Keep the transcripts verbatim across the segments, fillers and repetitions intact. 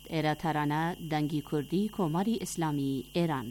ئێرە تەرانە دەنگی کوردی کۆماری ئیسلامی ئێران.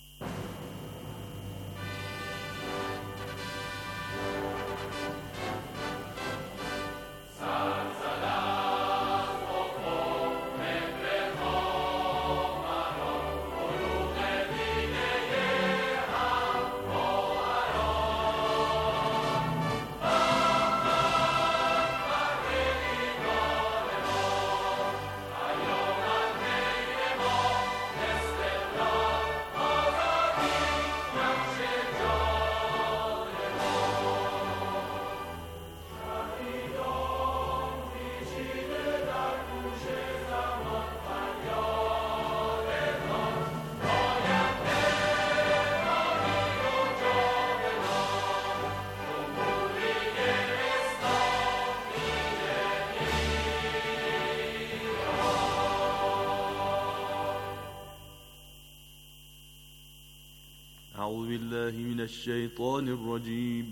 أعوذ بالله من الشيطان الرجيم.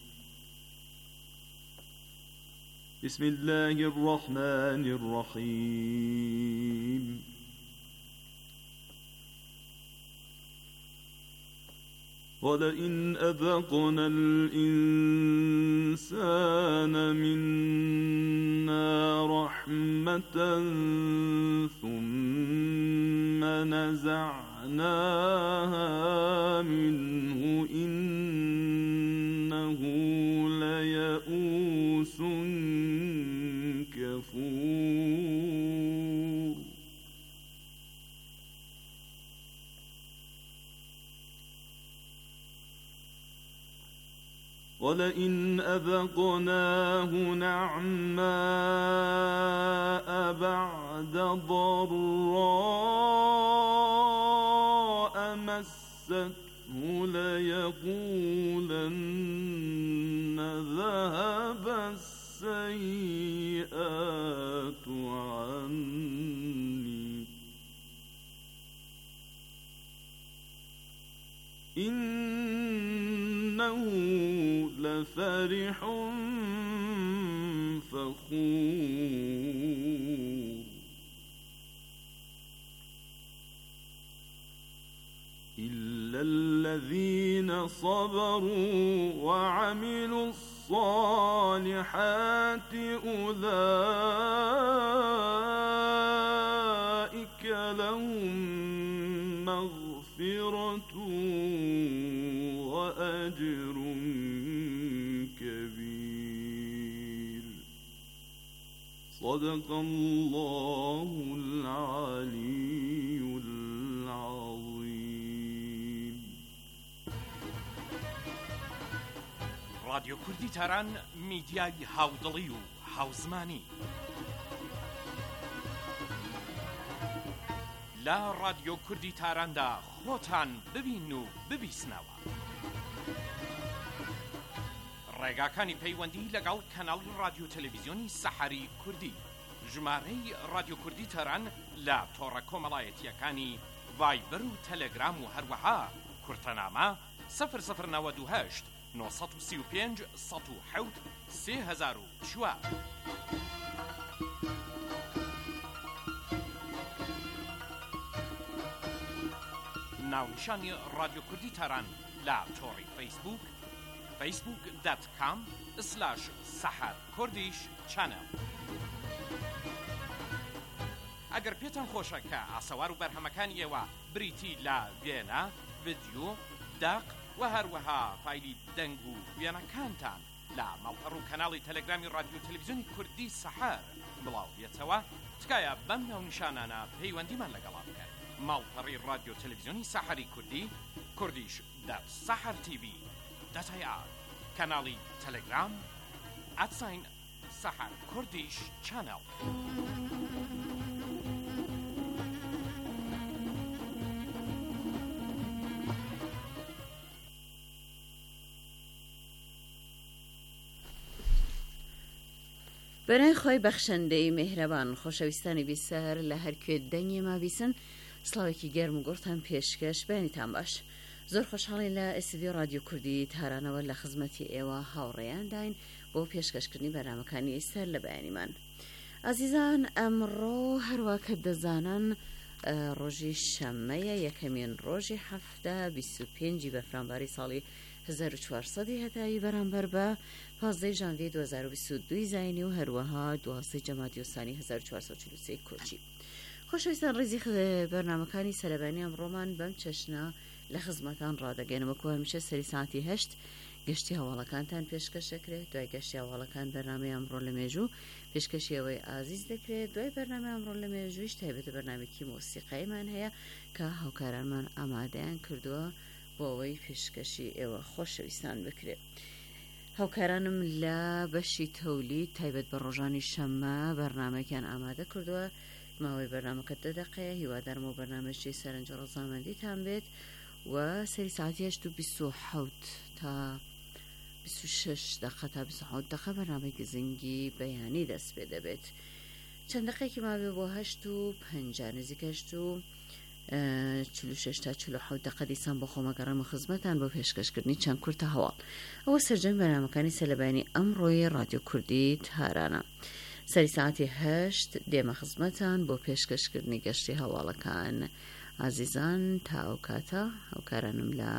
بسم الله الرحمن الرحيم. ولئن أذقنا الإنسان منا رحمة ثم نزعناها منه إنه ليئوس كفور. ولئن أذقناه نعماء بعد ضراء مسته ليقولن ذهب السيئات عني إنه لفرح فخور. إلا الذين صبروا وعملوا الصالحات أولئك لهم مغفرة وأجر كبير. صدق الله العلي العظيم. رادیو کوردی تاران میدیای هاودڵی و هاوزمانی لا رادیو کوردی تاراندا خۆتان ببین و ببیسنەوە. ڕێگاکانی پەیوەندی لەگەڵ کەناڵی رادیو تەلەڤیزیۆنی سەحەری کوردی. ژمارەی رادیو کوردی تاران لە تۆڕە کۆمەڵایەتیەکانی ڤایبەر و تەلەگرام و هەروەها کورتەنامە سەفر سەفر نەوەد و هەشت نۆ سەد و سی و پێنج سەد و حەوت سێ هەزار و چوار. ناونیشانی رادیو کوردی تاران لە تۆڕی فەیسبوک فەیسبوک دات کام سلاش سەحەر کوردیش چانەل. ئەگەر پێتان خۆشە کە ئاسەوار و بەرهەمەکانی ئێوە بریتی لە وێنە، ڤیدیۆ، داق و هەروەها فایلی دەنگ و وێنەکانتان لە ماڵپەڕ و کەناڵی تەلەگرامی رادیو تەلەڤیزیۆنی کوردی سەحەر بڵاو بێتەوە، تکایە بەم ناونیشانانە پەیوەندیمان لەگەڵا بکەن. ماڵپەڕی رادیو تەلەڤیزیۆنی سەحەری کوردی کوردیش دات سەحەر تیڤی دەتای ئا کەناڵی تەلەگرام ئەتساین سەحەر کوردیش چانەڵ. بەنای خۆی بەخشەندەی میهرەبان خۆشەویستانی بیسەر لە هەر کوێ دەنگی ما بیسن، سڵاوێکی گەرم و گوڕتان پێشکەش بەیانیتان باش. زۆر خۆشحاڵی لە ئستودیۆ رادیۆ کوردی تارانەوە لە خزمەتی ئێوە هاوڕێیان داین بۆ پێشکەشکردنی بەرنامەکانی ئێستا لە بەیانیمان. ئازیزان ئەمڕۆ هەروەکە دەزانن ڕۆژی شەممەیە یەکەمین ڕۆژی هەفتە بیست و پێنجی بەفرامباری ساڵی هەزار و چوارسەدی هەتایی بەرامبەر بە پازدەی ژانڤیە دوو هەزار و بیست و دوو زاینی و هەروەها دوازدەی جەمادی وسانی هەزار و چوارسەد و چل و سێ کۆچی. خۆشەویستان ڕێزی بەرنامەکانی سەرەبانی ئەمڕۆمان بەم چەشنە لە خزمەتان ڕادەگەنەوە کە هەمیشە سەری ساعتی هەشت گەشتی هەواڵەکانتان پێشکەشەکرێت. دوای گەشتی هەواڵەکان بەرنامەی ئەمڕۆ لە مێژوو پێشکەشیەوەی ئازیز دەکرێت. دوای بەرنامەی ئەمڕۆ لە مێژوویش تایبەتە بەرنامێکی مۆسیقایمان هەیە کە هاوکارانمان ئامادەیان کردووە بۆ ئەوەی پێشکەشی ئێوە خۆشەویستان بکرێت. هاوکارانم لە بەشی تەولید تایبەت بە ڕۆژانی شەممە بەرنامەکیان ئامادە کردووە. ماوەی بەرنامەکە دە دەقەیە. هیوادارم و بەرنامەشی سەرنج ڕەزامەندیتان بێت و سەری ساعتی هەشت و بیست و حەوت تا بیست و شەش دقە تا بیست و حەوت دقە بەرنامەی گزنگی بەیانی دەست پێ دەبێت. چەند دقەیەکی ماوێ بۆ هەشت و پەنجا نزیک هەشت و چل و شەش تا چل و حەوت دقە دیسان بۆ خۆمەگەڕێمە خزمەتان بۆ پێشکەشکردنی چەند کورتە هەواڵ. ئەوە سەرجەم بەرنامەکانی سەرلەبانی ئەمڕۆی رادیۆ کوردی تارانە. سەری ساعتی هەشت دێمە خزمەتان بۆ پێشکەشکردنی گەشتی هەواڵەکان. ئازیزان تا ئەو کاتە هاوکارانم لە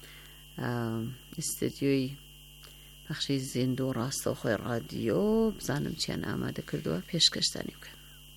ئستودیۆی پەخشی زیند و ڕاستەوخۆی ڕادیۆ بزانم چیان ئامادە کردووە پێشکەشتانی بکەن.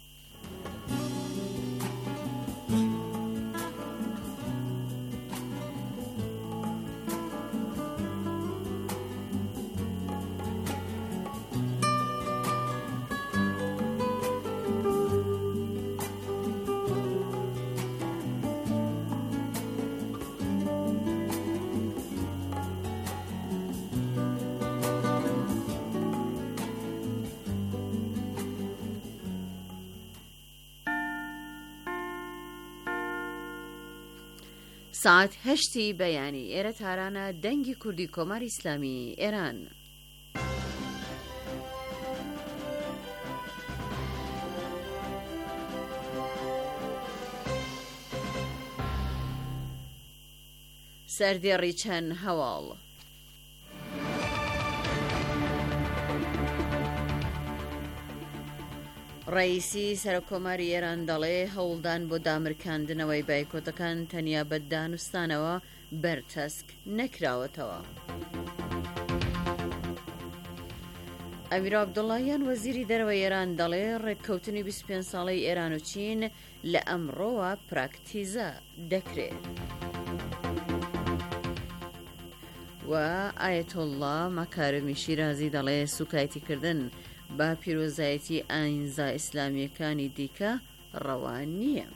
ساعت هەشتی بەیانی ئێرە تارانە دەنگی کوردی کۆماری ئیسلامی ئێران. سەردێڕی چەند هەواڵ. ڕئیسی سەرۆکۆماری ئێران دەڵێ هەوڵدان بۆ دامرکاندنەوەی بایکۆتەکان تەنیا بە دانوستانەوە بەرتەسک نەکراوەتەوە. ئەمیر عەبدوڵڵاهیان وەزیری دەرەوەی ئێران دەڵێ ڕێککەوتنی بیست و پێنج ساڵەی ئێران و چین لە ئەمڕۆوە پراکتیزە دەکرێت. و ئایەتۆڵڵا مەکارمی شیرازی دەڵێ سوکایتیکردن با پیرۆزایەتی ئاینزا ئیسلامیەکانی دیکە ڕەوان نییە.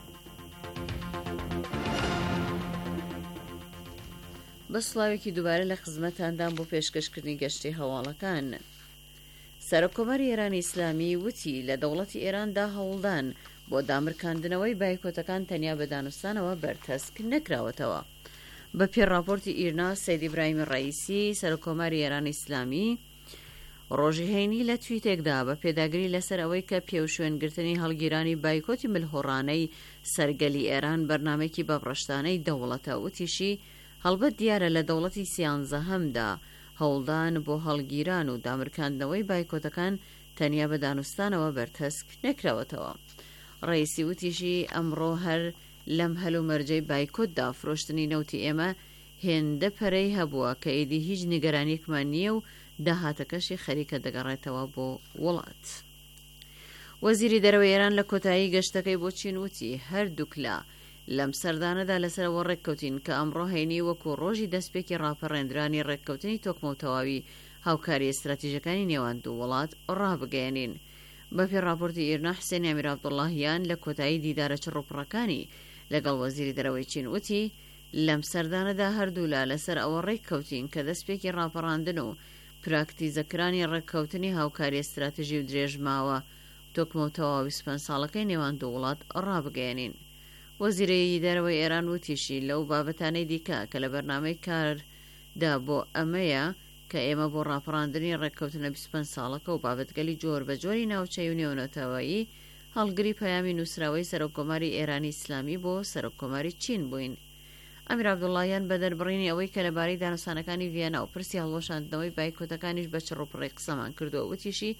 بە سڵاوێکی دووبارە لە خزمەتاندان بۆ پێشکەشکردنی گەشتی هەواڵەکان. سەرۆکۆماری ئێرانی ئیسلامی وتی لە دەوڵەتی ئێراندا هەوڵدان بۆ دامرکاندنەوەی بایکۆتەکان تەنیا بە دانوستانەوە بەرتەسک نەکراوەتەوە. بە پێ راپۆرتی ئیرنا سەید ئیبراهیمی ڕەئیسی سەرۆکۆماری ئێرانی ئیسلامی ڕۆژی هەینی لە تویتێکدا بە پێداگری لەسەر ئەوەی کە پێوشوێنگرتنی هەڵگیرانی بایکۆتی ملهۆڕانەی سەرگەلی ئێران بەرنامێکی بەڕەشتانەی دەوڵەتە وتیشی هەڵبەت دیارە لە دەوڵەتی سیانزەهەمدا هەوڵدان بۆ هەڵگیران و دامرکاندنەوەی بایکۆتەکان تەنیا بە دانوستانەوە بەرتەسک نەکراوەتەوە. ڕئیسی وتیشی ئەمڕۆ هەر لەم هەلو مەرجەی بایکۆتدا فرۆشتنی نەوتی ئێمە هێندە پەرەی هەبووە کە ئیدی هیچ نیگەرانیەکمان نییە و داهاتەکەشی خەریکە دەگەڕێتەوە بۆ وڵات. وەزیری دەرەوەی ئێران لە کۆتایی گەشتەکەی بۆ چین وتی هەردووک لە لەم سەردانەدا لەسەرەوە ڕێککەوتین کە ئەمڕۆ هەینی وەکو ڕۆژی دەستپێکی ڕاپەڕێنرانی ڕێککەوتنی تۆکمە و تەواوی هاوکاری ئەستراتیژەکانی نێوان دوو وڵات ڕابگەێنین. بە پێ راپۆرتی ئیرنا حسێن ئەمیر عەبدوڵڵاهیان لە کۆتایی دیدارە چڕوپڕەکانی لەگەڵ وەزیری دەرەوەی چین وتی لەم سەردانەدا هەردوولا لەسەر ئەوە ڕێککەوتین کە دەستپێکی ڕاپەڕاندن و پراکتیزەکرانی ڕێککەوتنی هاوکاری ئەستراتیژی و درێژماوە تۆکمە و تەواوی بیست و پێنج ساڵەکەی نێوان دوو وڵات ڕابگەێنین. وەزیرەی دەرەوەی ئێران وتیشی لەو بابەتانەی دیکە کە لە بەرنامەی کاردا بۆ ئەمەیە کە ئێمە بۆ ڕاپەڕاندنی ڕێککەوتنە بیست و پێنج ساڵەکە و بابەتگەلی جۆر بە جۆری ناوچەی و نێونەتەوەیی هەڵگری پەیامی نووسراوەی سەرۆکۆماری ئێرانی ئیسلامی بۆ سەرۆکۆماری چین بووین. ئەمیر عەبدوڵڵاهیان بە دەربڕینی ئەوەی کە لەبارەی دانوستانەکانی ڤیەنا و پرسی هەڵوەشاندنەوەی بایکۆتەکانیش بە چڕوپڕی قسەمان کردووە وتیشی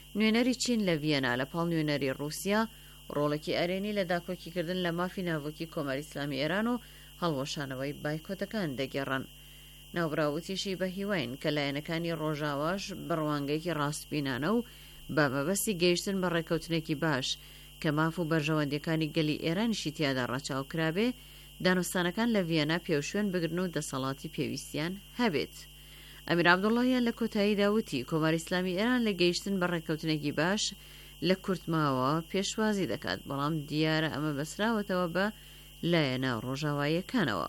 نوێنەری چین لە ڤیەنا لە پاڵ نوێنەری رووسیا ڕۆڵێکی ئەرێنی لە داکۆکیکردن لە مافی ناوەکی کۆمەری ئیسلامی ئێران و هەڵوەشانەوەی بایکۆتەکان دەگێڕن. ناوبراوتیشی بە هیواین کە لایەنەکانی ڕۆژاواش بڕوانگەیەکی ڕاستبینانە و بە مەبەستی گەیشتن بە ڕێکەوتنێکی باش کە ماف و بەرژەوەندەکانی گەلی ئێرانیشی تیادا ڕاچاوکرابێ دانوستانەکان لە ڤیەنا پێوشوێن بگرن و دەسەڵاتی پێویستیان هەبێت. ئەمیر عەبدوڵڵاهیان لە کۆتاییدا وتی کۆماری ئیسلامی ئێران لە گەیشتن بە ڕێکەوتنێکی باش لە کورتماوە پێشوازی دەکات، بەڵام دیارە ئەمە بەسراوەتەوە بە لایەنە ڕۆژاواییەکانەوە.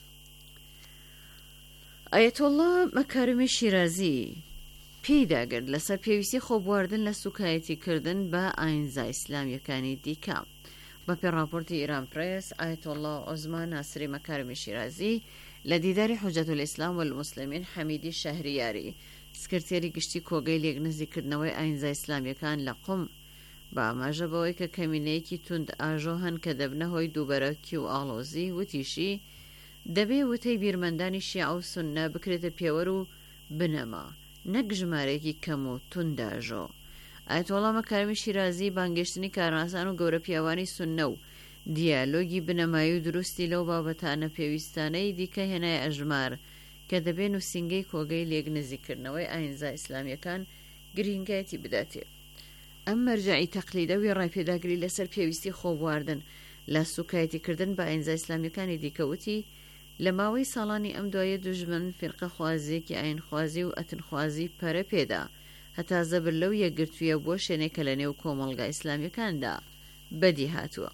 ئایەتۆڵڵا مەکارمی شیرازی پێیداگرت لەسەر پێویستی خۆبواردن لە سوکایەتیکردن بە ئاینزا ئیسلامیەکانی دیکە. بە پێڕاپۆرتی ئیران پرێس، ئایەتۆڵڵا عوزما ناسری مەکارمی شیرازی لە دیداری حوجەتولئیسلام والموسلمین حەمیدی شەهریاری سکرتێری گشتی کۆگەی لێکنزیکردنەوەی ئاینزا ئیسلامیەکان لە قوم بە ئاماژە بەوەی کە کەمینەیەکی تند ئاژۆ هەن کە دەبنە هۆی دووبەرەکی و ئاڵۆزی وتیشی دەبێ وتەی بیرمەندانی شیعە و سوننە بکرێتە پێوەر و بنەما نەک ژمارەیەکی کەم و تونداژۆ. ئایەتۆڵڵا مەکارمی شیرازی بانگێشتنی کارناسان و گەورە پیاوانی سوننە و دیالۆگی بنەمایی و دروستی لەو بابەتانە پێویستانەی دیکە هێنای ئەژمار کە دەبێ نووسینگەی کۆگەی لێکنزیکردنەوەی ئاینزا ئیسلامیەکان گرنگایەتی بداتێ. ئەم مەرجعی تەقلیدەوی ڕایپێداگری لەسەر پێویستی خۆبواردن لە سوکایەتیکردن بە ئاینزا ئیسلامیەکانی دیکەوتی لە ماوەی ساڵانی ئەم دوایە دوژمن فیرقە خوازیەکی ئاینخوازی و ئەتنخوازی پەرە پێدا هەتا زەبر لەو یەکگرتوویە بۆ شوێنێکە لە نێو کۆمەڵگا ئیسلامیەکاندا بەدی هاتووە.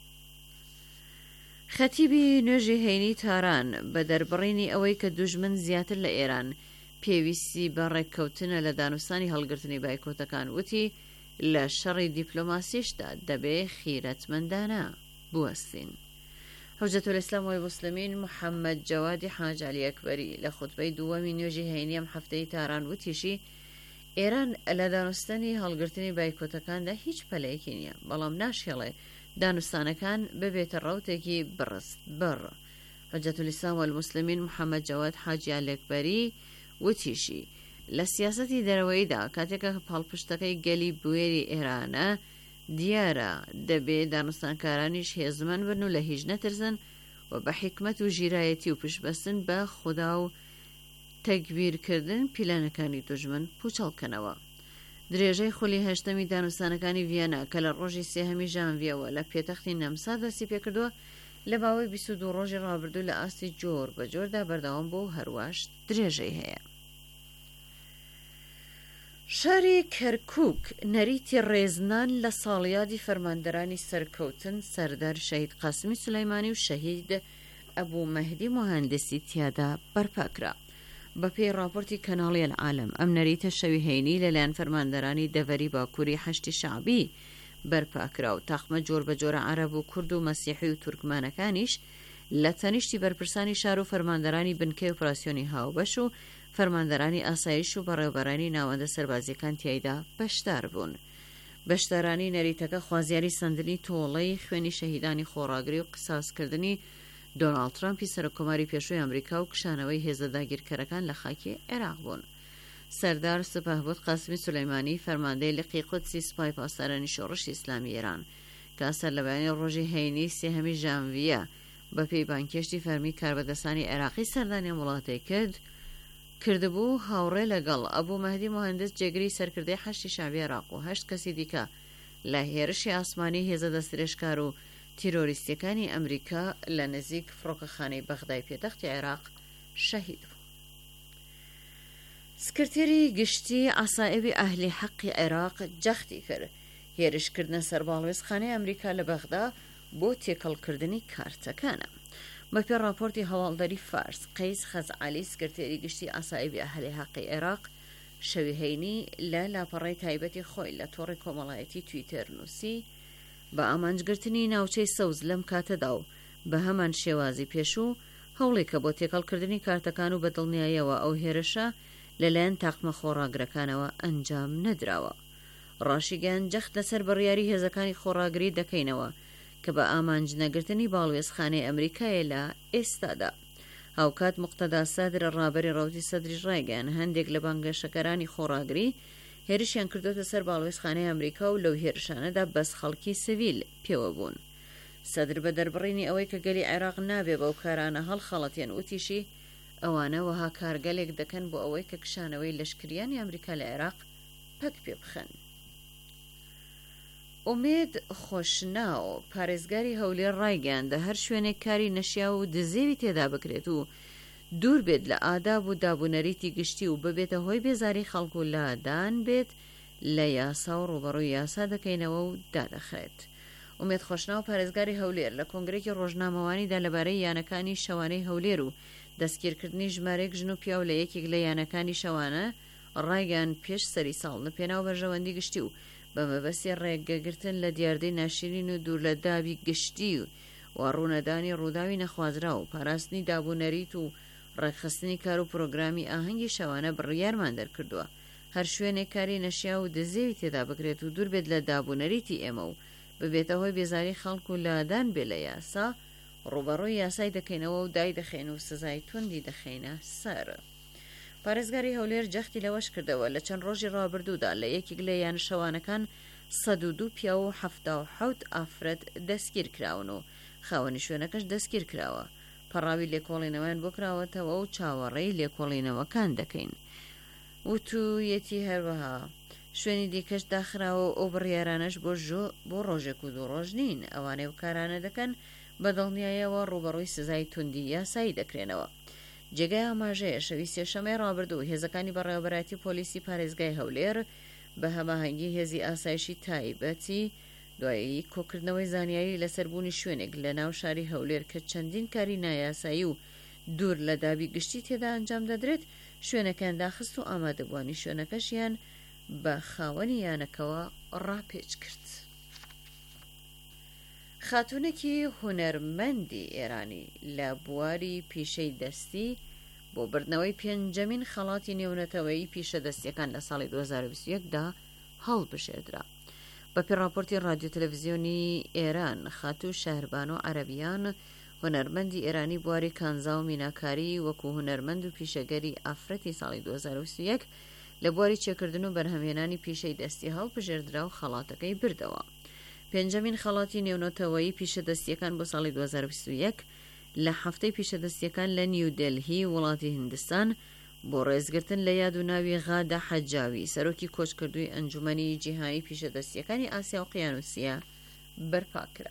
خەتیبی نوێژی هەینی تاران بە دەربڕینی ئەوەی کە دوژمن زیاتر لە ئێران پێویستی بە ڕێککەوتنە لە دانوستانی هەڵگرتنی بایکۆتەکان وتی لە شەڕی دیپلۆماسیشدا دەبێ خیرەتمەندانە بوەستین. حوجەتولئیسلام والموسلمین محەممەد جەوادی حاج عەلی ئەکبەری لە خوتبەی دووەمی نوێژی هەینی ئەم هەفتەی تاران وتیشی ئێران لە دانوستنی هەڵگرتنی بایکۆتەکاندا هیچ پەلەیەکی نییە، بەڵام ناشێڵێ دانوستانەکان ببێتە ڕەوتێکی بڕست بڕ. حوجەتولئیسلام والموسلمین محەممەد جەواد حاجی عەلی ئەکبەری وتیشی لە سیاسەتی دەرەوەیدا کاتێکە پاڵپشتەکەی گەلی بوێری ئێرانە دیارە دەبێ دانوستانکارانیش هێزمەند بن و لە هیچ نەترسن و بە حکمت و ژیرایەتی و پشتبەستن بە خودا و تەکبیرکردن پیلانەکانی دوژمن پوچەڵکەنەوە. درێژەی خولی هەشتەمی دانوستانەکانی ڤیەنا کە لە ڕۆژی سێهەمی ژانڤیەوە لە پێتەختی نەمسا دەستی پێکردووە لە باوەی بیست و دوو ڕۆژی ڕابردوو لە ئاستی جۆر بە جۆردا بەردەوام بۆ و هەروەش درێژەی هەیە. شاری کەرکووک نەریتی ڕێزنان لە ساڵیادی فەرماندەرانی سەرکەوتن سەردار شەهید قاسمی سولەیمانی و شەهید ئەبوو مەهدی موهەندسی تیادا بەرپاکرا. بە پێی راپۆرتی کەناڵی العالم ئەم نەریتە شەوی هەینی لەلایەن فەرماندەرانی دەڤەری باکووری هەشتی شعبی بەرپاکرا و تاخمە جۆر بە جۆرە عەرەب و کورد و مەسیحی و تورکمانەکانیش لە تەنیشتی بەرپرسانی شار و فەرماندەرانی بنکەی ئۆپراسیۆنی هاوبەش و فەرماندەرانی ئاسایش و بەڕێوەبەرانی ناوەندە سەربازیەکان تیایدا بەشدار بوون. بەشدارانی نەریتەکە خوازیاری سندنی تۆڵەی خوێنی شەهیدانی خۆڕاگری و قساسکردنی دۆناڵد ترامپی سەرۆکۆماری پێشووی ئەمریکا و کشانەوەی هێزە داگیرکەرەکان لە خاکی عێراق بوون. سەردار سپاهبوت قاسمی سولەیمانی فەرماندەی لقی قودسی سوپای پاسدارانی شۆڕشی ئیسلامی ئێران کە سەر لە بەیانی ڕۆژی هەینی سێهەمی ژانڤیە بە پێی بانکێشتی فەرمی کاربەدەستانی عێراقی سەردانیان وڵاتی کرد کردبوو هاوڕێ لەگەڵ ئەبوو مەهدی موهەندس جێگری سەرکردەی هەشتی شعبی عێراق و هەشت کەسی دیکە لە هێرشی ئاسمانی هێزە دەستدرێژکار و تیرۆریستیەکانی ئەمریکا لە نزیک فڕۆکەخانەی بەغدای پێتەختی عێراق شەهید بوو. سکرتێری گشتی عەسائیبی ئەهلی حەقی عێراق جەختی کرد هێرشکردنە سەرباڵوێزخانەی ئەمریکا لە بەغدا بۆ تێکەڵکردنی کارتەکانە. بە پێ راپۆرتی هەواڵدەری فارس قەیس خەزعەلی سکرتێری گشتی عەسائیبی ئەهلی حەقی عێراق شەوی هەینی لە لاپەڕەی تایبەتی خۆی لە تۆڕی کۆمەڵایەتی تویتەر نووسی بە ئامانجگرتنی ناوچەی سەوز لەم کاتەدا و بە هەمان شێوازی پێشوو هەوڵێکە بۆ تێکەڵکردنی کارتەکان و بەدڵنیاییەوە ئەو هێرشە لەلایەن تاقمە خۆڕاگرەکانەوە ئەنجام نەدراوە. ڕاشیگەیان جەخت لەسەر بڕیاری هێزەکانی خۆڕاگری دەکەینەوە کە بە ئامانج نەگرتنی باڵوێزخانەی ئەمریکایە لە ئێستادا. هاوکات موقتەدا سادرە ڕابەری ڕەوتی سەدریش ڕایگەیان هەندێک لە بانگەشەکەرانی خۆڕاگری هێرشیان کردوتە سەر باڵوێزخانەی ئەمریکا و لەو هێرشانەدا بەس خەڵکی سڤیل پێوە بوون. سەدر بە دەربڕینی ئەوەی کە گەلی عێراق نابێ بەو کارانە هەڵخەڵەتیان وتیشی ئەوانە وەها کارگەلێک دەکەن بۆ ئەوەی کە کشانەوەی لەشکریانی ئەمریکا لە عێراق پەک پێ بخەن. ئومێد خۆشناو پارێزگاری هەولێر ڕایگەیاندە هەر شوێنێک کاری نەشیا و دزێوی تێدا بکرێت و دوور بێت لە ئاداب و دابوونەریتی گشتی و ببێتە هۆی بێزاری خەڵکو و لادان بێت لە یاسا و ڕوبەڕووی یاسا دەکەینەوە و دادەخرێت. ئومێد خۆشناو پارێزگاری هەولێر لە کۆنگرێکی ڕۆژنامەوانیدا لەبارەی یانەکانی شەوانەی هەولێر و دەستگیرکردنی ژمارەیەک ژن و پیاو لە یەکێک لە یانەکانی شەوانە ڕایگەیان پێش سەری ساڵ لە پێناو بەرژەوەندی گشتی و بە مەبەستی ڕێگەگرتن لە دیاردەی ناشرین و دوور لە دابی گشتی و ڕوونەدانی ڕووداوی نەخوازرا و پاراستنی دابوونەریت و ڕێکخستنی کار و پرۆگرامی ئاهەنگی شەوانە بڕیارمان دەرکردووە هەر شوێنێک کاری نەشیا و دزێوی تێدا بکرێت و دوور بێت لە دابوونەریتی ئێمە و ببێتە هۆی بێزاری خەڵکو و لادان بێ لە یاسا ڕوبەڕووی یاسای دەکەینەوە و دای دەخێن و سزای توندی دەخینە سەر. پارێزگاری هەولێر جەختی لەوەش کردەوە لە چەند ڕۆژی ڕابردوودا لە یەکێک لە یانشەوانەکان سەد و دوو پیا و هەفتا و حەوت ئافرەت دەستگیر کراون و خاوەنی شوێنەکەش دەستگیر کراوە. پەڕاوی لێکۆڵینەوەیان بۆ کراوەتەوە و چاوەڕێی لێکۆڵینەوەکان دەکەین. وتویەتی هەروەها شوێنی دیکەش داخراوە ئەو بڕیارانەش بۆ بۆ ڕۆژێک و دوو ڕۆژ نین ئەوانەی کارانە دەکەن بە دڵنیایەوە ڕوبەڕووی سزای توندی یاسایی دەکرێنەوە. جێگای ئاماژەیە شەوی سێشەمەی ڕابردوو هێزەکانی بەڕێوەبەراتی پۆلیسی پارێزگای هەولێر بە هەماهەنگی هێزی ئاسایشی تایبەتی دوایی کۆکردنەوەی زانیاری لەسەربوونی شوێنێک لە ناو شاری هەولێر کە چەندین کاری نایاسایی و دوور لە دابی گشتی تێدا ئەنجام دەدرێت شوێنەکان داخست و ئامادەبوانی شوێنەکەشیان بە خاوەنی یانەکەوە ڕاپێچ کرد. خاتونێکی هونەرمەندی ئێرانی لە بواری پیشەی دەستی بۆ بردنەوەی پێنجەمین خەڵاتی نێونەتەوەی پیشە دەستیەکان لە ساڵی دوو هەزار و بیست و یەکدا هەڵبژێردرا. بە پێڕاپۆرتی رادیۆ تەلەڤیزیۆنی ئێران خاتوو شەهربانۆ عەرەبیان هونەرمەندی ئێرانی بواری کانزا و میناکاری وەکو هونەرمەند و پیشەگەری ئافرەتی ساڵی دوو هەزار و بیست و یەک لە بواری چێکردن و بەرهەمهێنانی پیشەی دەستی هەڵبژێردرا و خەڵاتەکەی بردەوە. پێنجەمین خەڵاتی نێونەتەوەی پیشەدەستیەکان بۆ ساڵی دوو هەزار و بیست و یەک لە هەفتەی پیشەدەستیەکان لە نیودلهی وڵاتی هیندستان بۆ ڕێزگرتن لە یاد و ناوی غادە حەجاوی سەرۆکی کۆچکردووی ئەنجومەنی جیهانی پیشەدەستیەکانی ئاسیا و قیانوسیە بەرپاکرا.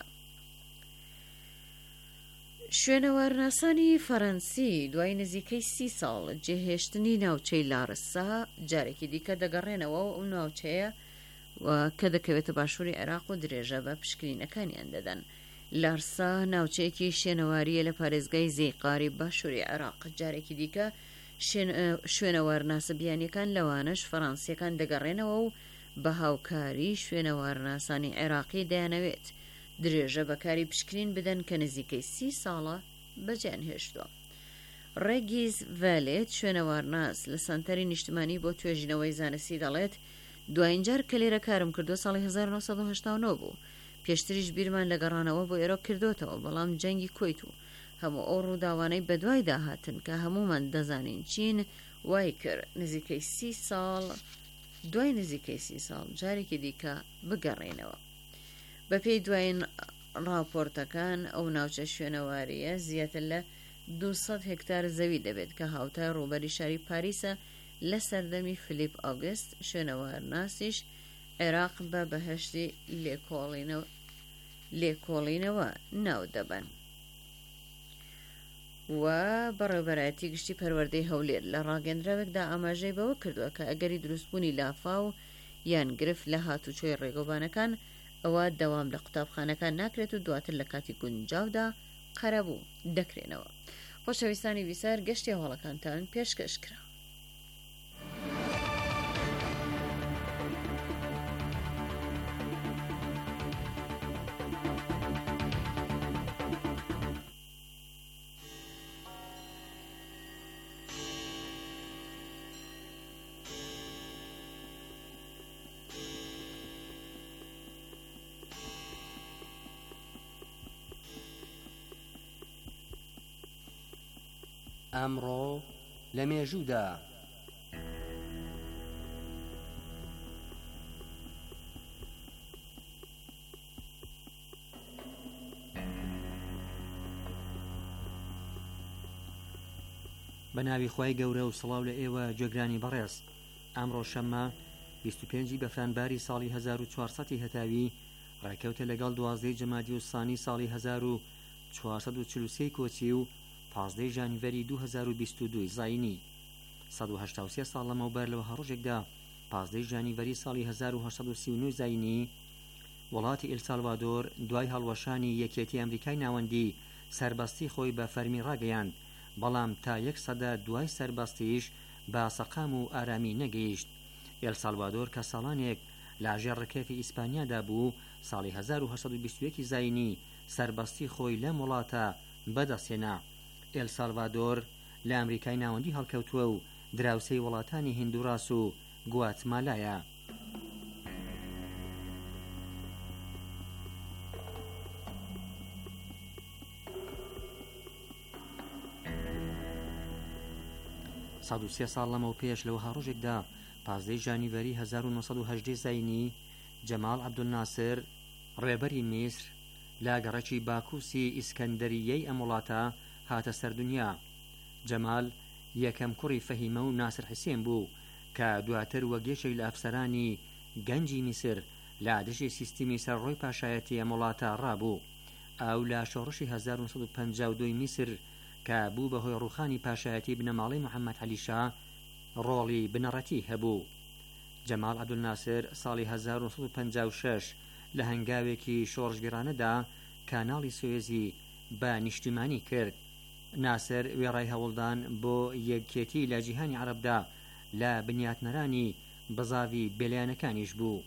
شوێنەوارناسانی فەڕەنسی دوای نزیکەی سی ساڵ جێهێشتنی ناوچەی لارسا جارێکی دیکە دەگەڕێنەوە و ئەو ناوچەیە کە دەکەوێتە باشووری عێراق و درێژە بە پشکنینەکانیان دەدەن. لارسا ناوچەیەکی شوێنەواریە لە پارێزگای زەیقاری باشووری عێراق. جارێکی دیکە شوێنەوارناسە بیانیەکان لەوانش فەڕەنسیەکان دەگەڕێنەوە و بە هاوکاری شوێنەوارناسانی عێراقی دەیانەوێت درێژە بەکاری پشکنین بدەن کە نزیکەی سی ساڵە بەجیان هێشتووە. ڕێگیز ڤالێت شوێنەوارناس لە سەنتەری نیشتمانی بۆ توێژینەوەی زانستی دەڵێت دوایینجار کە لێرە کارم کردو ساڵی هەزار و نۆ سەد و هەشتا و نۆ بوو. پێشتریش بیرمان لە گەڕانەوە بۆ ئێرە کردوتەوە بەڵام جەنگی کۆیت و هەموو ئەو ڕووداوانەی بەدوای داهاتن کە هەمومان دەزانین چین وای کرد نزیکەی سی ساڵ دوای نزیکەی سی ساڵ جارێکی دیکە بگەڕێنەوە. بەپێی دوایین راپۆرتەکان ئەو ناوچە شوێنەواریە زیاتر لە دووسەد هێکتار زەوی دەبێت کە هاوتای ڕووبەری شاری پاریسە لە سەردەمی فلیپ ئۆگست. شوێنەوارناسیش عێراق بە بەهەشتی لێکۆڵینەوە ناو دەبن و بەڕێوەبەرایەتی گشتی پەروەردەی هەولێر لە ڕاگەندراوێکدا ئاماژەی بەوە کردووە کە ئەگەری دروستبوونی لافا و یان گرفت لە هاتوچۆی ڕێگەوبانەکان ئەوە دەوام لە قوتابخانەکان ناکرێت و دواتر لە کاتی گونجاودا قەرەبوو دەکرێنەوە. خۆشەویستانی بیسەر گەشتی هەوڵەکانتان پێشکەش کرا. ئەمڕۆ لە مێژوودا بە ناوی خوای گەورە و سڵاو لە ئێوە جێگرانی بەڕێز. ئەمڕۆ شەممە بیست و پێنجی بەفرانباری ساڵی هەزار و چوارسەد هەتاوی ڕێکەوتە لەگەڵ دوازدەی جەمادی و سانی ساڵی هەزار و چوارسەد و چل و سێ کۆچی و پازدەی ژانیڤەری دوو هەزار و بیست و دوو زاینی. سەد و هەشتا و سێ ساڵ لەمەوبەر لەوە هەڕۆژێکدا پازدەی ژانیڤەری ساڵی هەزار و هەشسەد و سی و نۆ زاینی وڵاتی ئێلسالڤادۆر دوای هەڵوەشانی یەکێتی ئەمریکای ناوەندی سەربەستی خۆی بە فەرمی ڕاگەیاند، بەڵام تا یەک سەدە دوای سەربەستیش بە سەقام و ئارامی نەگەیشت. ئێلسالڤادۆر کە ساڵانێک لاژێر ڕکێفی ئیسپانیادا بوو، ساڵی هەزار و هەشسەد و بیست و یەک زاینی سەربەستی خۆی لە وڵاتە بەدەستهێنا. ئێلسالڤادۆر لە ئەمریکای ناوەندی هەڵکەوتووە و دراوسەی وڵاتانی هندوراس و گواتمالایە. سەد و سێ ساڵ لەمەوە پێش لەوەها ڕۆژێکدا پازدەی ژانیڤەری هەزار و نۆسەد و هەژدە زاینی جەمال عەبدولناسر ڕێبەری میسر لە گەڕەکی باکووسی ئیسکەندەریەی ئەم وڵاتە هاتە سەردونیا. جەمال یەکەم کوڕی فەهیمە و ناسر حسێن بوو کە دواتر وەگێشەی لە ئەفسەرانی گەنجی میسر لە دژی سیستمی سەرڕۆی پاشایەتی ئەم وڵاتە ڕابوو. ئەو لە شۆڕشی هەزار و سەد و پەنجا و دوو میسر کە بوو بەهۆی ڕووخانی پاشایەتی بنەماڵەی محەممەد عەلی شا ڕۆڵی بنەڕەتی هەبوو. جەمال عەبدولناسر ساڵی هەزار و سەد و پەنجا و شەش لە هەنگاوێکی شۆڕژگرانەدا کاناڵی سوێزی بە نیشتیمانی کرد. ناسر وێڕای هەوڵدان بۆ یەکێتی لە جیهانی عەرەبدا لە بنیاتنەرانی بزاوی بێلایەنەکانیش بوو.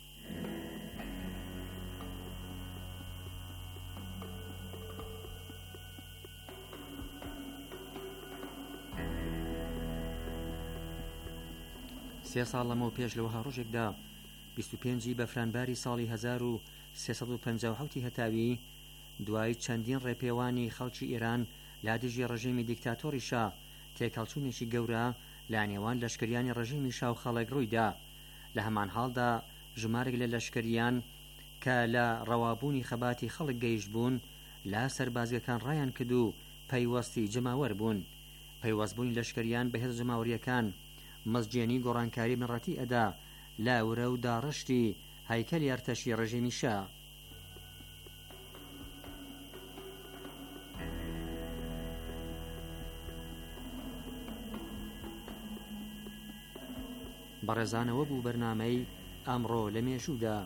سێ ساڵ لەمەوە پێش لەوەها ڕۆژێکدا بیست و پێنجی بەفرانباری ساڵی هەزار و سێسەد و پەنجا و حەوتی هەتاوی دوای چەندین ڕێپێوانی خەڵکی ئێران لا دژی ڕژیمی دیکتاتۆری شا تێکەڵچوونێکی گەورە لە نێوان لەشکریانی ڕژیمی شا و خەڵک ڕوویدا. لە هەمان حاڵدا ژمارێک لە لەشکریان کە لە ڕەوابوونی خەباتی خەڵک گەیشت بوون لا سەربازیەکان ڕایان کرد و پەیوەستی جەماوەر بوون. پەیوەستبوونی لەشکریان بەهێز جەماوەریەکان مەزجێنی گۆڕانکاری بنەڕەتی ئەدا لە ورە و داڕشتی هەیکەلی ئەرتەشی ڕژیمی شا. بەڕێزانەوە بوو بەرنامەی ئەمڕۆ لە مێژوودا.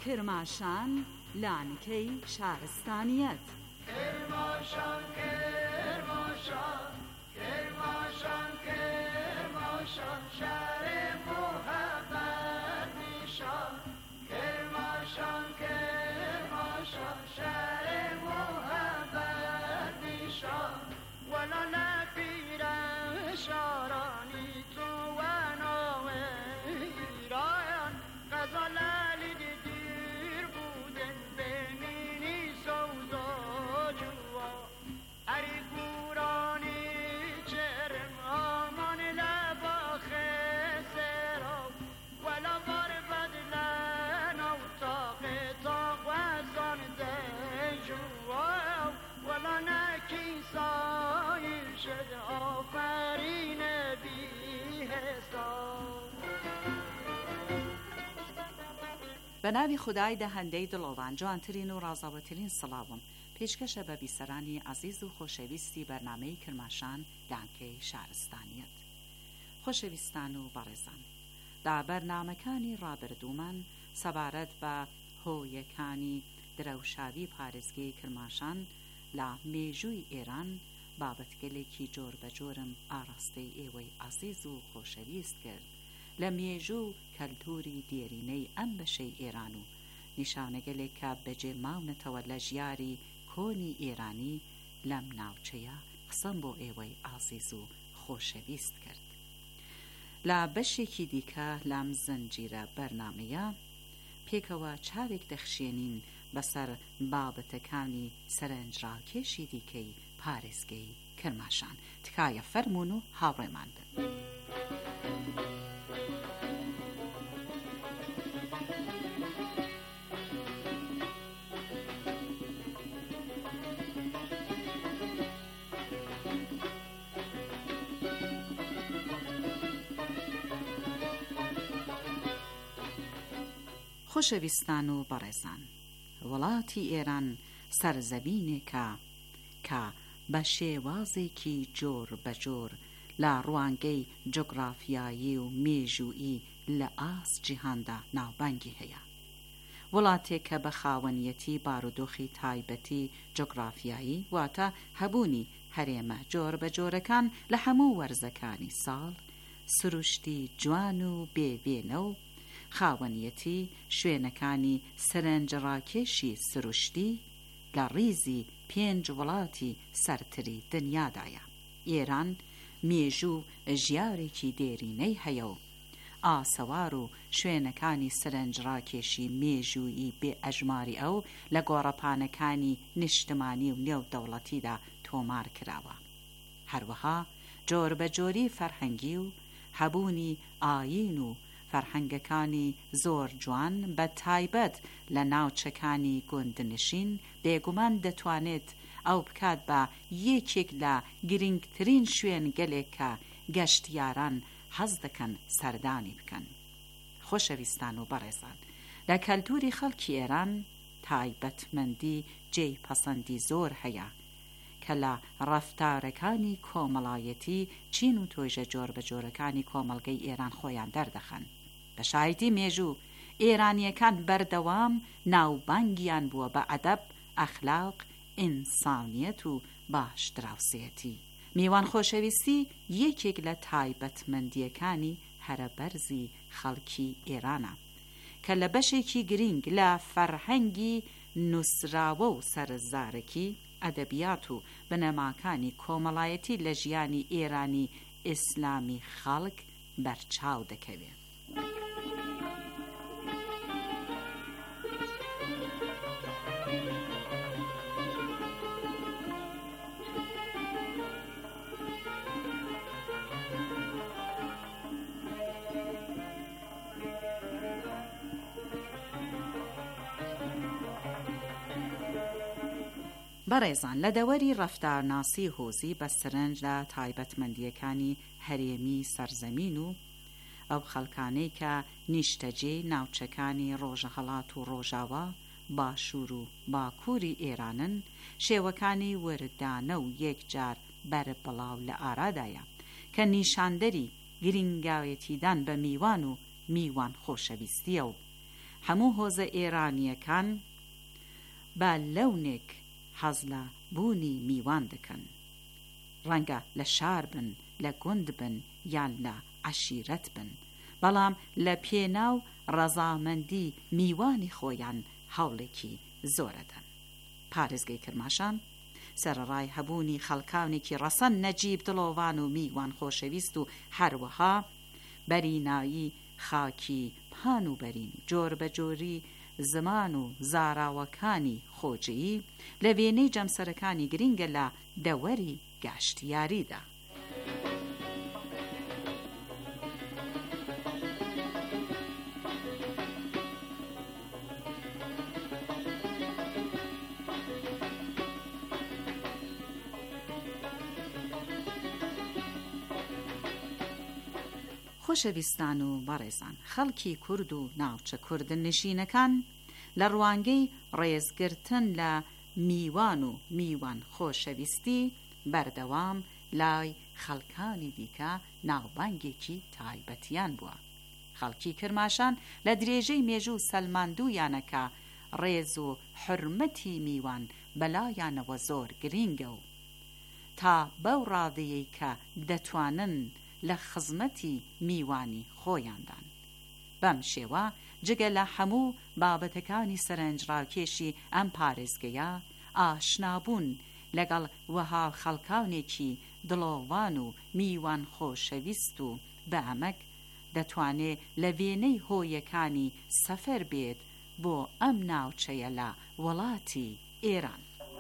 کرماشان لانکەی شارستانیەت کرماشان کرماشان کرماشان کرماشان شهر محبت نیشان کرماشان کرماشان شهر محبت نیشان ولا نفیرم شارانی تو و نام ایران غزالی دیر بودن بمینی سوزا جوا هری گورانی چرم آمان لبا خسرا ولا بار بدلن او تاق تاق وزان دجوا ولا نکی سایر شد آفرین بی حساب بە ناوی خودای دەهەندەی دڵۆڤان جوانترین و ڕازاوەترین سڵاوم پێشکەشە بە بیسەرانی عەزیز و خۆشەویستی بەرنامەی کرماشان لانکەی شارستانیەت. خۆشەویستان و بەڕێزان، دا بەرنامەکانی ڕابردوومان سەبارەت بە هۆیەکانی درەوشاوی پارێزگای کرماشان لە مێژووی ئێران بابەتگەلێکی جۆر بە جۆرم ئاڕاستەی ئێوەی عەزیز و خۆشەویست کرد لە مێژوو کەلتوری دێرینەی ئەم بەشەی ئێران و نیشانەگەلێک کە بەجێ ماونەتەوە لە ژیاری کۆنی ئێرانی لەم ناوچەیە قسەم بۆ ئێوەی عەزیز و خۆشەویست کرد. لە بەشێکی دیکە لەم زەنجیرە بەرنامەیە پێکەوە چاوێک دەخشێنین بەسەر بابەتەکانی سەرنجڕاکێشی دیکەی پارێزگەی کرماشان. تکایە فەرموون و هاوڕێمان بن. خۆشەویستان و بەڕێزان، وڵاتی ئێران سەرزەمینێکە کە بە شێوازێکی جۆر بە جۆر لە ڕوانگەی جۆگرافیایی و مێژوویی لە ئاس جیهاندا ناوبانگی هەیە. وڵاتێک کە بە خاوەنیەتی بارودۆخی تایبەتی جۆگرافیایی واتە هەبوونی هەرێمە جۆر بە جۆرەکان لە هەموو وەرزەکانی ساڵ، سروشتی جوان و بێوێنە و خاوەنیەتی شوێنەکانی سەرنجڕاکێشی سروشتی لە ڕیزی پێنج وڵاتی سەرتری دنیادایە. ئێران مێژوو ژیارێکی دێرینەی هەیە و ئاسەوار و شوێنەکانی سەرنجڕاکێشی مێژوویی بێ ئەژماری ئەو لە گۆڕەپانەکانی نیشتمانی و نێودەوڵەتیدا تۆمار کراوە. هەروەها جۆر بە جۆری فەرهەنگی و هەبوونی ئاین و فەرهەنگەکانی زۆر جوان بە تایبەت لە ناوچەکانی گوندنشین بێگومان دەتوانێت ئەو بکات بە یەکێک لە گرنگترین شوێن گەلێک کە گەشتیاران حەز دەکەن سەردانی بکەن. خۆشەویستان و بەڕێزان، لە کەلتوری خەڵکی ئێران تایبەتمەندی جێی پەسەندی زۆر هەیە کە لە ڕەفتارەکانی کۆمەڵایەتی چین و تۆژە جۆر بە جۆرەکانی کۆمەڵگەی ئێران خۆیان دەردەخەن. بە شایەتی مێژوو ئێرانیەکان بەردەوام ناوبانگیان بووە بە ئەدەب، ئەخلاق، ئینسانیەت و باشدراوسێتی. میوان خۆشەویستی یەکێک لە تایبەتمەندیەکانی هەرە بەرزی خەڵکی ئێرانە کە لە بەشێکی گرنگ لە فەرهەنگی نووسراوە و سەرزارەکی ئەدەبیات و بنەماکانی کۆمەڵایەتی لە ژیانی ئێرانی ئیسلامی خەڵک بەرچاو دەکەوێت. بەڕێزان، لە دەوەری ڕەفتارناسی هۆزی بە سەرنجدا تایبەتمەندیەکانی هەرێمی سەرزەمین و ئەو خەڵکانەی کە نیشتەجێ ناوچەکانی ڕۆژەهەڵات و ڕۆژاوا باشوور و باکووری ئێرانن، شێوەکانی وردانە و یەکجار بەربڵاو لە ئارادایە کە نیشاندەری گرنگاوێتیدان بە میوان و میوان خۆشەویستیە و هەموو هۆزە ئێرانیەکان بە لەونێک حەز لە بوونی میوان دەکەن. ڕەنگە لە شار بن، لە گوند بن یان لە عەشیرەت بن، بەڵام لە پێناو ڕەزامەندی میوانی خۆیان هەوڵێکی زۆرەدەن. پارێزگای کرماشان سەرەڕای هەبوونی خەڵکاونێکی ڕەسەن نەجیب دڵۆڤان و میوان خۆشەویست و هەروەها بەرینایی خاکی پان و بەرین جۆر بە جۆری زمان و زاراوەکانی خۆجیی لە وێنەی جەمسەرەکانی گرینگە لە دەوەری گاشتیاریدا. خۆشەویستان و بەڕێزان، خەڵکی کورد و ناوچە کوردن نشینەکان لە ڕوانگەی ڕێزگرتن لە میوان و میوان خۆشەویستی بەردەوام لای خەڵکانی دیکە ناوبانگێکی تایبەتیان بووە. خەڵکی کرماشان لە درێژەی مێژوو سەلماندوویانەکە ڕێز و حرمەتی میوان بەلایانەوە زۆر گرینگە و تا بەو ڕادەیەی کە دەتوانن لە خزمەتی میوانی خۆیاندان. بەم شێوە جگە لە هەموو بابەتەکانی سەرنجڕاکێشی ئەم پارێزگەیە ئاشنابوون لەگەڵ وەها خەڵکاونێکی دڵۆڤان و میوان خۆشەویست و بە ئەمەک دەتوانێت لە وێنەی هۆیەکانی سەفەر بێت بۆ ئەم ناوچەیە لە وڵاتی ئێران.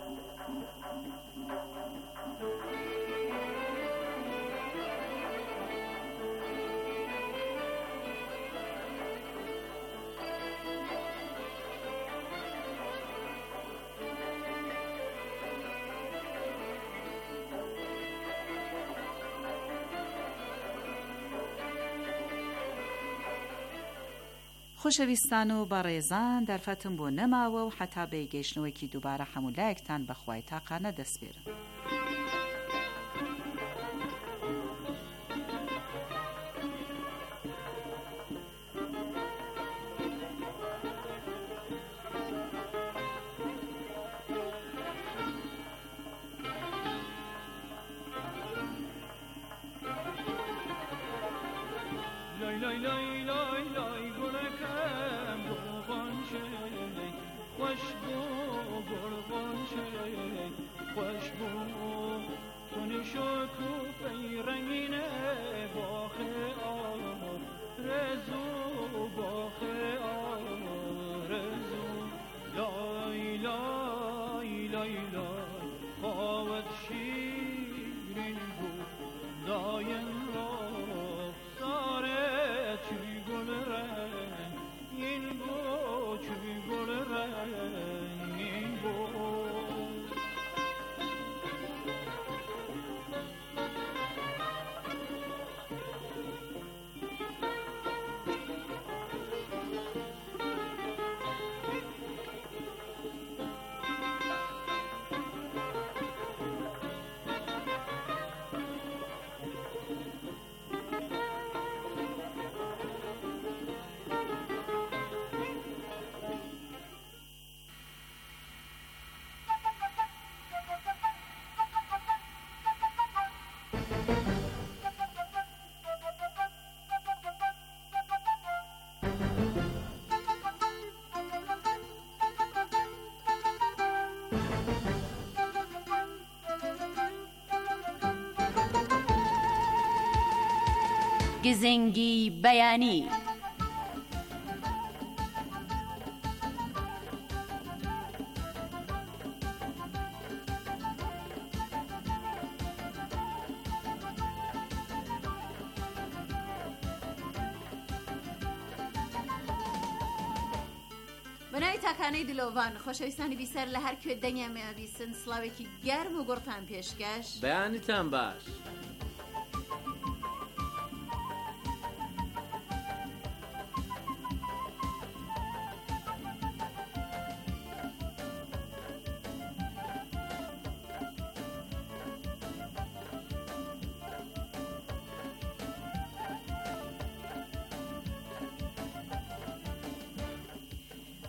خۆشەویستان و بەڕێزان، دەرفەتم بۆ نەماوە و حتا بەیگەیشتنەوەیکی دووبارە هەموو لایەکتان بەخوای تاقانە دەسپێرم. لای لای لای لای لای گلکم گلبان شد خوش بو گلبان شد خوش بو تو نشکو پی رنگینه باخ آمر رزو باخ آمر رزو لای لای لای لای خواد شیرین بو داین را چوی گل رنگ این بو چوی گل رنگ این بو گزنگی بەیانی. بەناوی تاکانەی دلۆڤان، خۆشەویستانی بیسەر لە هەر کوێ دەنگیان بیسن، سڵاوێکی گەرم و گوڕتان پێشکەش. بەیانیتان باش.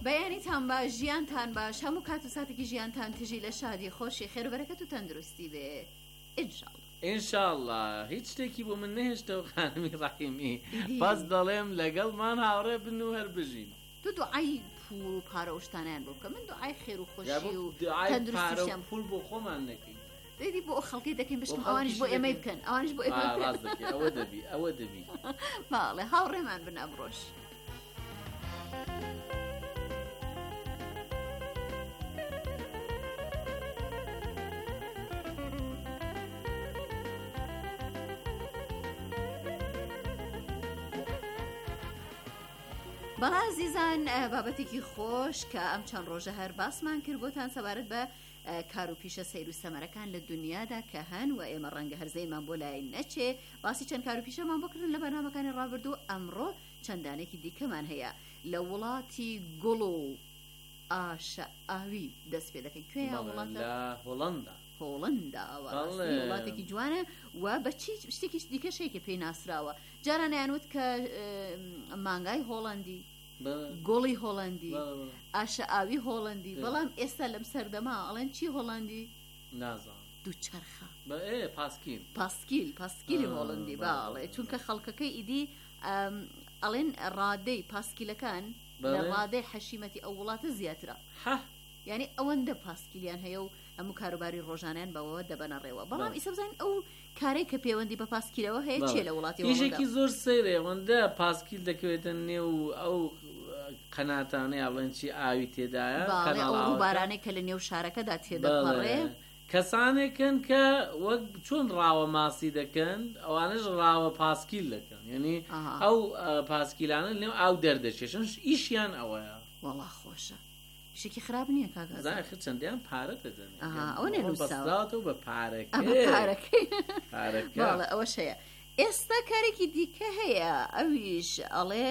بەیانیتان باش، ژیانتان باش، هەموو کات و ساتێکی ژیانتان تژی لە شادی خۆشی خێربەرەکەت و تەندروستی بێ ئینشاڵڵا. ئینشاءڵڵا هیچ شتێکی بۆ من نهێشتەوە خانمی ڕەحیمی، بەس دەڵێم لەگەڵمان هاوڕێ بن و هەر بژین. تو دوعای پول و پارە و شتانیان بۆ بکە، من دوعای خێر و خۆشی و تەندروستیشیان پول بۆ خۆمان نەکەین. دەیدی بۆ خەڵکی دەکەین بشکن ئەوانش بۆ ئێمەی بکەن، ئەوانش بۆ ئێمە بکەن. ئەوە دەبی ئەوە دەبی باڵێ هاوڕێمان بن ئەمڕۆژ. بەڵا عزیزان بابەتێکی خۆش کە ئەم چەند ڕۆژە هەر باسمان کرد بۆتان سەبارەت بە کار و پیشە سەیر و سەمەرەکان لە دنیادا کە هەن و ئێمە ڕەنگە هەرزەیمان بۆ لای نەچێ باسی چەند کار و پیشەمان بۆکردن لە بەرنامەکانی ڕابردوو. ئەمڕۆ چەندانێکی دیکەمان هەیە لە وڵاتی گوڵ و ئاشە ئاوی دەست پێ دەکەین. کوێ وڵاتە؟ هۆڵەندا. هۆڵندا وڵاتێکی جوانە و بە چی شتێکی دیکەشەیەکی پێی ناسراوە. جاران یانوت کە مانگای هۆڵندی، گۆڵی هۆڵندی، ئاشە ئاوی هۆڵندی، بەڵام ئێستا لەم سەردەما ئەڵێن چی هۆڵندی؟ نازانم. دووچەرخە پاسکیل پاسکیل پاسکیلی هۆڵندی باڵێ، چونکە خەڵکەکەی ئیدی ئەڵێن ڕادەی پاسکیلەکان لە ڕادەی حەشیمەتی ئەو وڵاتە زیاترە. یعنی ئەوەندە پاسکیلیان هەیە و هەموو کاروباری ڕۆژانیان بەوە دەبەنە ڕێوە. بەڵام ئیسە بزانین ئەو کارێک کە پەیوەندی بە پاسکیلەوە هەیە چێ لە وڵاتی هێژێکی زۆر سەیرێ ئەوەندە پاسکیل دەکەوێتە نێو ئەو قەناتانەی ئەڵێن چی ئاوی تێدایە ڕووبارانەی کە لە نێو شارەکەدا تێدەپەڕێ. کەسانێکن کە وەک چۆن ڕاوە ماسی دەکەن ئەوانش ڕاوە پاسکیل دەکەن، یعنی ئەو پاسکیلانە لێو ئاو دەردەچێشن ئیشیان ئەوەیە. وەڵا خۆشە شێکی خراپ نییە کاگازای خ چەندیان پارە دەدەن ئەوە نێنووساوە بە پارەکەی ئەوەش هەیە. ئێستا کارێکی دیکە هەیە ئەویش ئەڵێ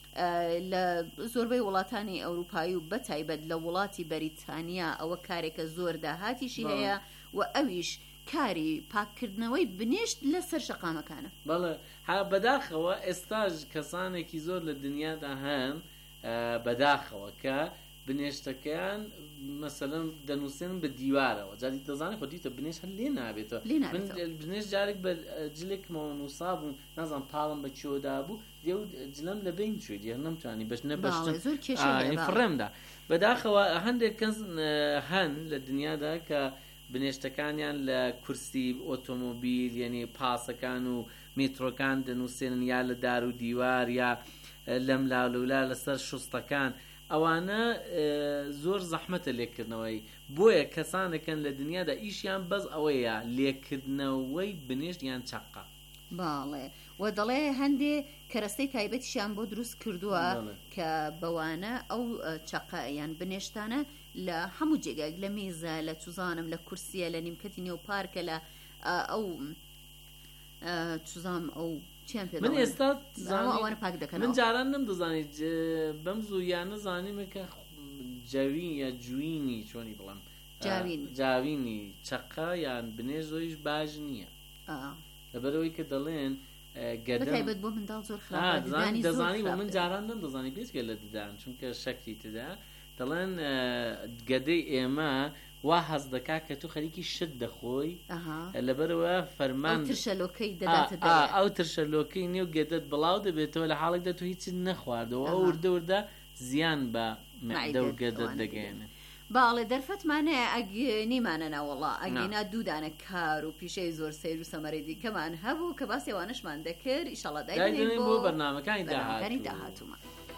لە زۆربەی وڵاتانی ئەوروپایی و بەتایبەت لە وڵاتی بەریتانیا ئەوە کارێکە زۆر داهاتیشی هەیە و ئەویش کاری پاکردنەوەی بنێشت لەسەر شەقامەکانە. بەڵێ ها بەداخەوە ئێستاژ کەسانێکی زۆر لە دنیادا هەن بەداخەوە کە بنێشتەکەیان مەسەلەن دەنووسێن بە دیوارەوە جاری دەزانێت خۆ دیتە بنێش هەر لێ نابێتەوە. من بنێش جارێک بە جلێکمەوە نووسا بوو نازان پاڵم بە چۆدا بوو دێ جلەم لە بین شوێ دیێ نەمتوانی بەش نەبەشتن فڕێمدا. بەداخەوە هەندێک کەس هەن لە دنیادا کە بنێشتەکانیان لە کورسی ئۆتۆمۆبیل یعنی پاسەکان و میترۆکان دەنووسێنن یا لە دار و دیوار یا لەم لاولولا لەسەر شوستەکان. ئەوانە زۆر زەحمەتە لێکردنەوەی بۆیە کەسانێکن لە دنیادا ئیشیان بەس ئەوەیە لێکردنەوەی بنێشت یان چەقا. باڵێ و دەڵێ هەندێ کەرەستەی تایبەتیشیان بۆ دروست کردووە کە بەوانە ئەو چەقا یان بنێشتانە لە هەموو جێگەک لە میزە لە چوزانم لە کورسیە لە نیمکەتی نێو پارکە لە ئەو چوزام ئەو من ئێستا ئەوانە پاک دەکەن. من جاران نم دەزانیت بەم زوویانە زانیمەکە جاوین یا جوینی چۆنی بڵم جاوینی چەقا یان بنێژ زۆریش باش نییە لەبەرەوەی کە دەڵێن گەدەبێت بۆ منداڵ زۆر خراپ دەزانی و من جاران نم دەزانی بێتگە لە ددان چونکە شەکی تدا دەڵێن گەدەی ئێمە وا حەز دەکا کە تو خەریکی شت دەخۆی لەبەرەوە فەرمان ئەو ترشەلۆکەی نێو گێدەت بڵاو دەبێتەوە لە حاڵێکدا تو هیچ نەخواردەوە ئەو وردە وردە زیان بە مەعدە و گەدەت دەگەێنێت. باڵێ دەرفەتمانەیە ئەگەنیمانە ناوەڵا ئەگەینا دوودانە کار و پیشەی زۆر سەیر و سەمەری دیکەمان هەبوو کە باسێوانشمان دەکرد ئیشەڵا دایدێن بۆ بەرنامەکانی داهاتوومان.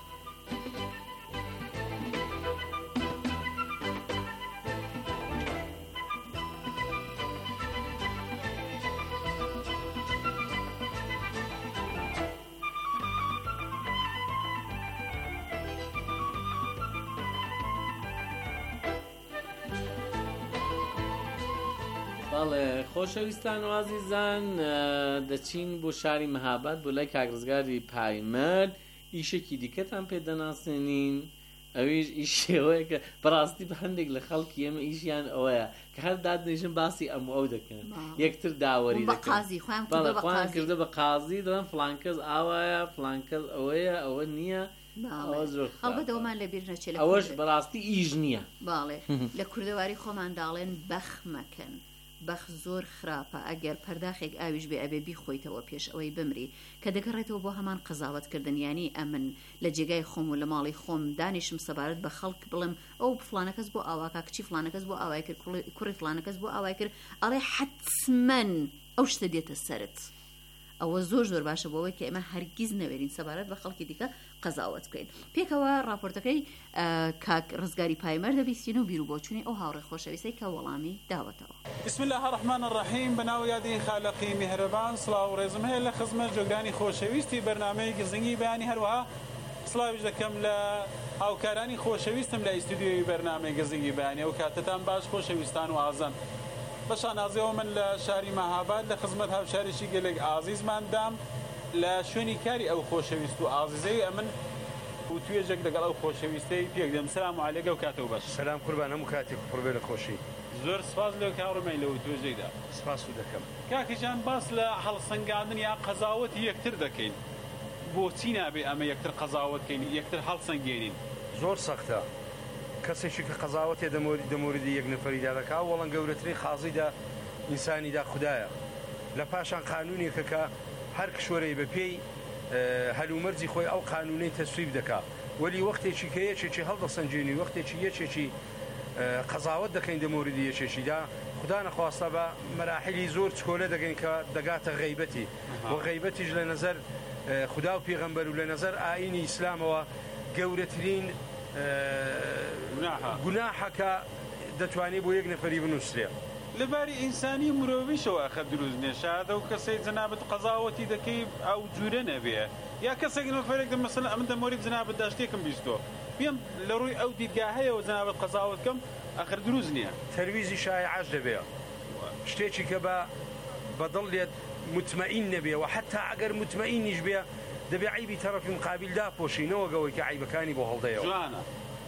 خۆشەویستان و ئازیزان دەچین بۆ شاری مەهاباد بۆ لای کاگرزگاری پایمەد ئیشێکی دیکەتان پێ دەناسێنین. ئەویش ئیشەوەیە کە بەڕاستی بە هەندێک لە خەڵکی ئێمە ئیشیان ئەوەیە کە هەر دادنیژن باسی ئەم ئەو دەکەن یەکتر داوەری دەکەن خۆیان کردە بە قازی دەڵێن فڵانکەس ئاوایە فڵانکەس ئەوەیە ئەوە نییە هەڵبەتەوەمان لە بیر نەچێت ئەوەش بەڕاستی ئیژ نییە باڵێ لە کوردەواری خۆمان داڵێن بەخ مەکەن بەخ زۆر خراپە ئەگەر پەرداخێک ئاویش بێ ئەبێ بیخۆیتەوە پێش ئەوەی بمری کە دەگەڕێتەوە بۆ هەمان قەزاوەتکردن ینی ئەمن لە جێگای خۆم و لە ماڵی خۆم دانیشم سەبارەت بە خەڵک بڵم ئەو فلانەکەس بۆ ئاواکە کچی فلانەکەس بۆ ئاوای کرد کوڕی فلانەکەس بۆ ئاوای کرد ئەڵێ حتمەن ئەو شتە دێتە سەرت ئەوە زۆر زۆر باشە بۆەوەی کە ئێمە هەرگیز نەوێرین سەبارەت بە خەڵکی دیکە قەزاوەت بکەین پێکەوە راپۆرتەکەی کاک ڕزگاری پایمەر دەبیستین و بیر و بۆچوونی ئەو هاوڕێ خۆشەویستەی کە وەڵامی داوەتەوە بسم الله الرحمن الرحیم بەناو یادی خالقی میهرەبان سڵاو و ڕێزم هەیە لە خزمەت جۆگرانی خۆشەویستی بەرنامەی گزنگی بەیانی هەروەها سڵاویش دەکەم لە هاوکارانی خۆشەویستم لە ئیستودیۆی بەرنامەی گزنگی بەیانی و کاتتان باش خۆشەویستان و ئازان بەشانازیەوە من لە شاری مەهاباد لە خزمەت هاوشارێکی گەلێک ئازیزماندام لە شوێنی کاری ئەو خۆشەویست و ئازیزەی ئەمن و توێژێک لەگەڵ ئەو خۆشەویستەی پێک دەم سلام عەلەیکە و کاتەوە باش سلام قوربان هەموو کاتێک پڕبێ لە خۆشی زۆر سپاس لێ کاڕمەی لەو توێژێکدا سپاس و دەکەم کاکەجان باس لە هەڵسەنگاندن یا قەزاوەتی یەکتر دەکەین بۆچی نابێ ئەمە یەکتر قەزاوەتکەین یەکتر هەڵسەنگێنین زۆر سەختە کەسێکی کە قەزاوەتێ دەموردی یەک نەفەریدا دەکا وەڵەن گەورەترین خازیدا ئینسانیدا خوددایە لە پاشان قانونێکە کە هەر کشوەرەی بە پێی هەلومەرجی خۆی ئەو قانونەی تەسویب دەکا وەلی وەختێکی کە یەکێکی هەڵدەسەنجێنی وەختێکی یەکێکی قەزاوەت دەکەین دەموردی یەکێکیدا خدا نەخواستە بە مەراحلی زۆر چکۆلە دەگەین کە دەگاتە غەیبەتی و غەیبەتیش لە نەزەر خدا و پێغەمبەر و لە نەزەر ئاینی ئیسلامەوە گەورەترین گوناحەکە دەتوانێت بۆ یەک نەفەری بنووسێ لەباری ئینسانی مرۆڤیشەوە ئەخە دروست نێشادە و کەسێک جەنابەت قەزاوەتی دەکەی ئەو جوورە نەبێ یا کەسێک نەفەرێک مەسەلەن ئەمن دەمۆری جەنابەت داشتێکم بیستۆ پێم لە ڕووی ئەو دیدگاهەیەوە جەنابەت قەزاوەتکەم ئەخر دروست نییە تەرویزی شایعاش دەبێ شتێکی کە بە بەدڵ لێت مطمئین نەبێ و حتا ئەگەر مطمئینیش بێ دەبێ عیبی تەرەفی مقابل داپۆشینەوە گەوەی کە عیبەکانی بۆ هەڵدەیەوە جوانە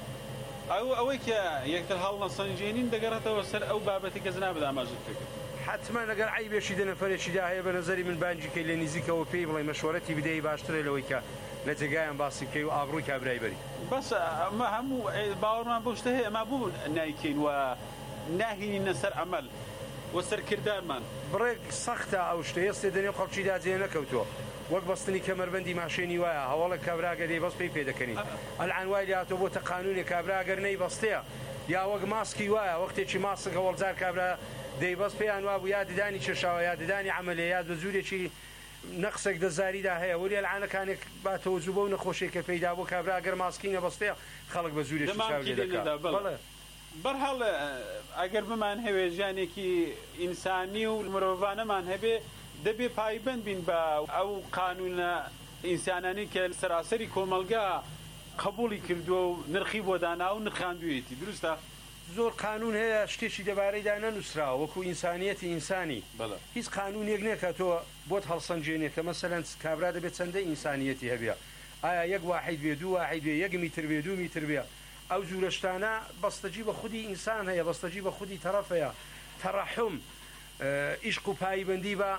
ئەو ئەوەی کە یەکتر هەڵە سەنجێنین دەگەڕێتەوە سەر ئەو بابەتی کە جەنابەت ئاماژت کرد حتما لەگەر عیبێکی دەنەفەرێکیدا هەیە بە نەزەری من بانجیکەی لە نزیکەوە پێی بڵێ مەشوەرەتی بدەی باشترە لەوەی کە لە جێگایان باسی بکەی و ئابڕووی کابرای بەری بەس ئەمە هەموو باوەڕمان بۆ شتە هەیە ئەمە بوو نایکەین و ناهینە سەر عەمەل و سەرکردارمان بڕێک سەختە ئەو شتە هێستێ دەنێ خەڵکیدا جێ نەکەوتووە وەک بەستنی کەمەربەندی ماشێنی وایە هەواڵە کابراگە دەی بەست پێی پێ دەکەنی ئەلعان وای لاتۆ بۆتە قانونی کابراگەر نەی بەستەیە یا وەک ماسکی وایە وەختێکی ماسک هەوڵجار کابرا دەی بەست پێیان وا بوو یا ددانی چێشاوە یا ددانی عەمەلێ یا بە جوورێکی نەقسێک دەزاریدا هەیە وەری ئەلعانەکانێک باتەوە جوو بە و نەخۆشێک کە پەیدا بۆ کابراگەر ماسکی نەبەستەیە خەڵک بە جوورێکی چاو لێ دەکات بەرحاڵ ئەگەر بمان هەوێ ژیانێکی ئینسانی و مرۆڤانەمان هەبێ دەبێ پایبەند بین بە ئەو قانونە ئینسانانی کە سەراسەری کۆمەلگا قبولی کردووە و نرخی بۆ دانا و نرخاندوێتی دروستە زۆر قانون هەیە شتێکی دەبارەیدا نەنووسراوە وەکو ئینسانیەتی ئینسانی هیچ قانونێک نییە کە تۆ بۆت هەڵسەنجێنێ کە مەسەلەن کابرا دەبێت چەندە ئینسانیەتی هەبێ ئایا یەک واحید بێ دوو واحید بێ یەک میتر بێ دوو میتر بێ ئەو جوورەشتانە بەستەجی بە خودی ئینسان هەیە بەستەجی بە خودی تەرەف هەیە تەڕەحم ئیشق و پایبەندی بە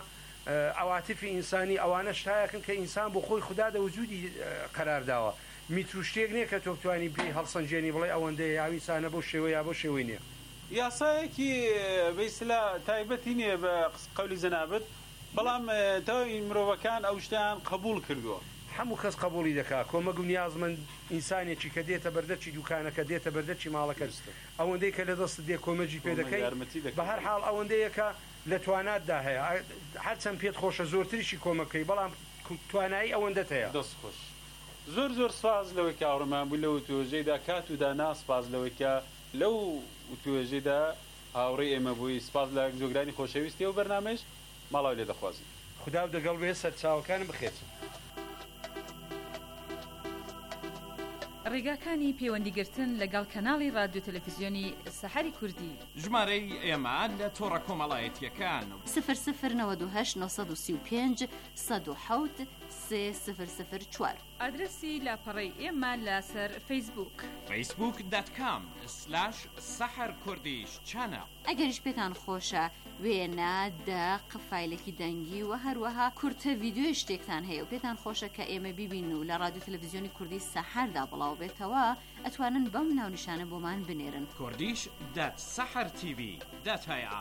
عواتفی ئینسانی ئەوانە شتایەکن کە ئینسان بۆ خۆی خوددا دەوجودی قەرارداوە میتر شتێک نییە کە تۆ بتوانانی پێی هەڵسەنجێنی بڵێ ئەوەندەیە یا ئینسانە بۆ شێوە یا بۆ شێوەی نییە یاسایەکی بەیسلا تایبەتی نییە بە قەولی جەنابەت بەڵام تەواوی مرۆڤەکان ئەو شتیان قبول کردووە هەموو کەس قبولی دەکات کۆمەک و نیازمەند ئینسانێکی کە دێتە بەردەچی دوکانەکە دێتە بەردەچی ماڵەکە ئەوەندەی کە لە دەست دێ کۆمەجی پێ دەکەی بە هەر حاڵ ئەوەندەیە کە لە تواناتدا هەیە هەرچەند پێت خۆشە زۆرتریشی کۆمەکەی بەڵام توانایی ئەوەندەت هەیە دەست خۆش زۆر زۆر سپاس لەوەی کە ئاوڕەمان بوو لەو توێژەیدا کات و دانا سپاس لەوەی کە لەو توێژەیدا هاوڕێی ئێمە بووی سپاس لە جۆگرانی خۆشەویستی و بەرنامەش ماڵاو لێ دەخوازی خدا دەگەڵ بێ سەر چاوەکانم بخێت ڕێگاکانی پەیوەندیگرتن لەگەڵ کەناڵی رادیۆ تەلەڤیزیۆنی سەحەری کوردی. ژمارەی ئێمە لە تۆڕە کۆمەڵایەتیەکان صفر صفر نود و هشت نهصد و سی و پنج صد و حوت سه صفر صفر چوار. ئادرسی لاپەڕەی ئێمە لەسەر فەیسبوک فەیسبوک دات کام سلاش سەحەر کوردیش چانە. ئەگەریش پێتان خۆشە وێنە دەق فایلێکی دەنگی و هەروەها کورتە ڤیدیۆ شتێکتان هەیە و پێتان خۆشە کە ئێمە بیبین و لە رادیۆ تەلەڤیزیۆنی کوردی سەحەردا بڵاو بێتەوە ئەتوانن بەم ناونیشانە بۆمان بنێرن. کوردیش دات سەحەر تیڤی دات هەیە.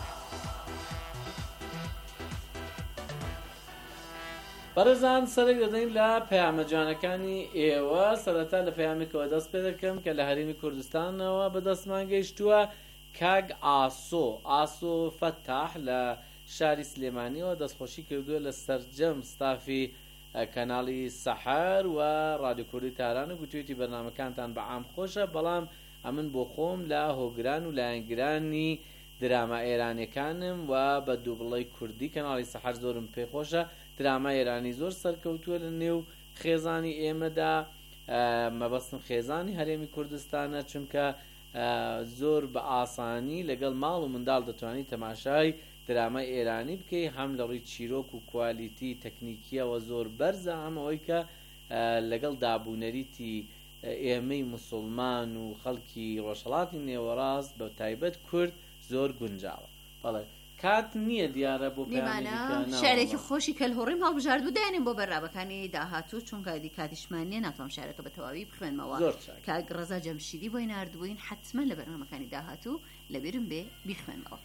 بەڕێزان سەرێک دەدەین لە پەیامەجانەکانی ئێوە. سەرەتا لە پەیامێکەوە دەست پێ دەکەم کە لە هەرێمی کوردستانەوە بەدەستمان گەیشتووە. کاگ ئاسۆ ئاسۆ فەتاح لە شاری سلێمانیەوە دەستخۆشی کردووە لە سەرجەم ستافی کەناڵی سەحەر و رادیۆ کوردی تاران و گوتوێتی بەرنامەکانتان بەعام خۆشە، بەڵام ئەمن بۆ خۆم لە هۆگران و لایەنگرانی دراما ئێرانیەکانم و بە دووبڵەی کوردی کەناڵی سەحەر زۆرم پێخۆشە. دراما ئێرانی زۆر سەرکەوتووە لە نێو خێزانی ئێمەدا. مەبەستم خێزانی هەرێمی کوردستانە، چونکە زۆر بە ئاسانی لەگەڵ ماڵ و منداڵ دەتوانانی تەماشای درامای ئێرانی بکەی، هەم لە ڕووی چیرۆک و کوالیتی تەکنیکیەوە زۆر بەرزە، ئەم ئەوەی کە لەگەڵ دابوونەریتی ئێمەی موسڵمان و خەڵکی ڕۆژهەڵاتی نێوەڕاست بە تایبەت کورد زۆر گونجاوە. بەڵێ کات نییە دیارە بۆ شارێکی خۆشی کەلهۆڕیم هەڵبژاردوو دێنین بۆ بەرنامەکانی داهاتوو، چونکە دی کاتیشمان نیە ناتوانم شارەکە بە تەواوی بخوێنمەوە. کاک ڕەزا جەمشیدی بۆی ناردبووین، حتممە لە بەرنامەکانی داهاتوو لەبیرم بێ بیخوێنمەوە.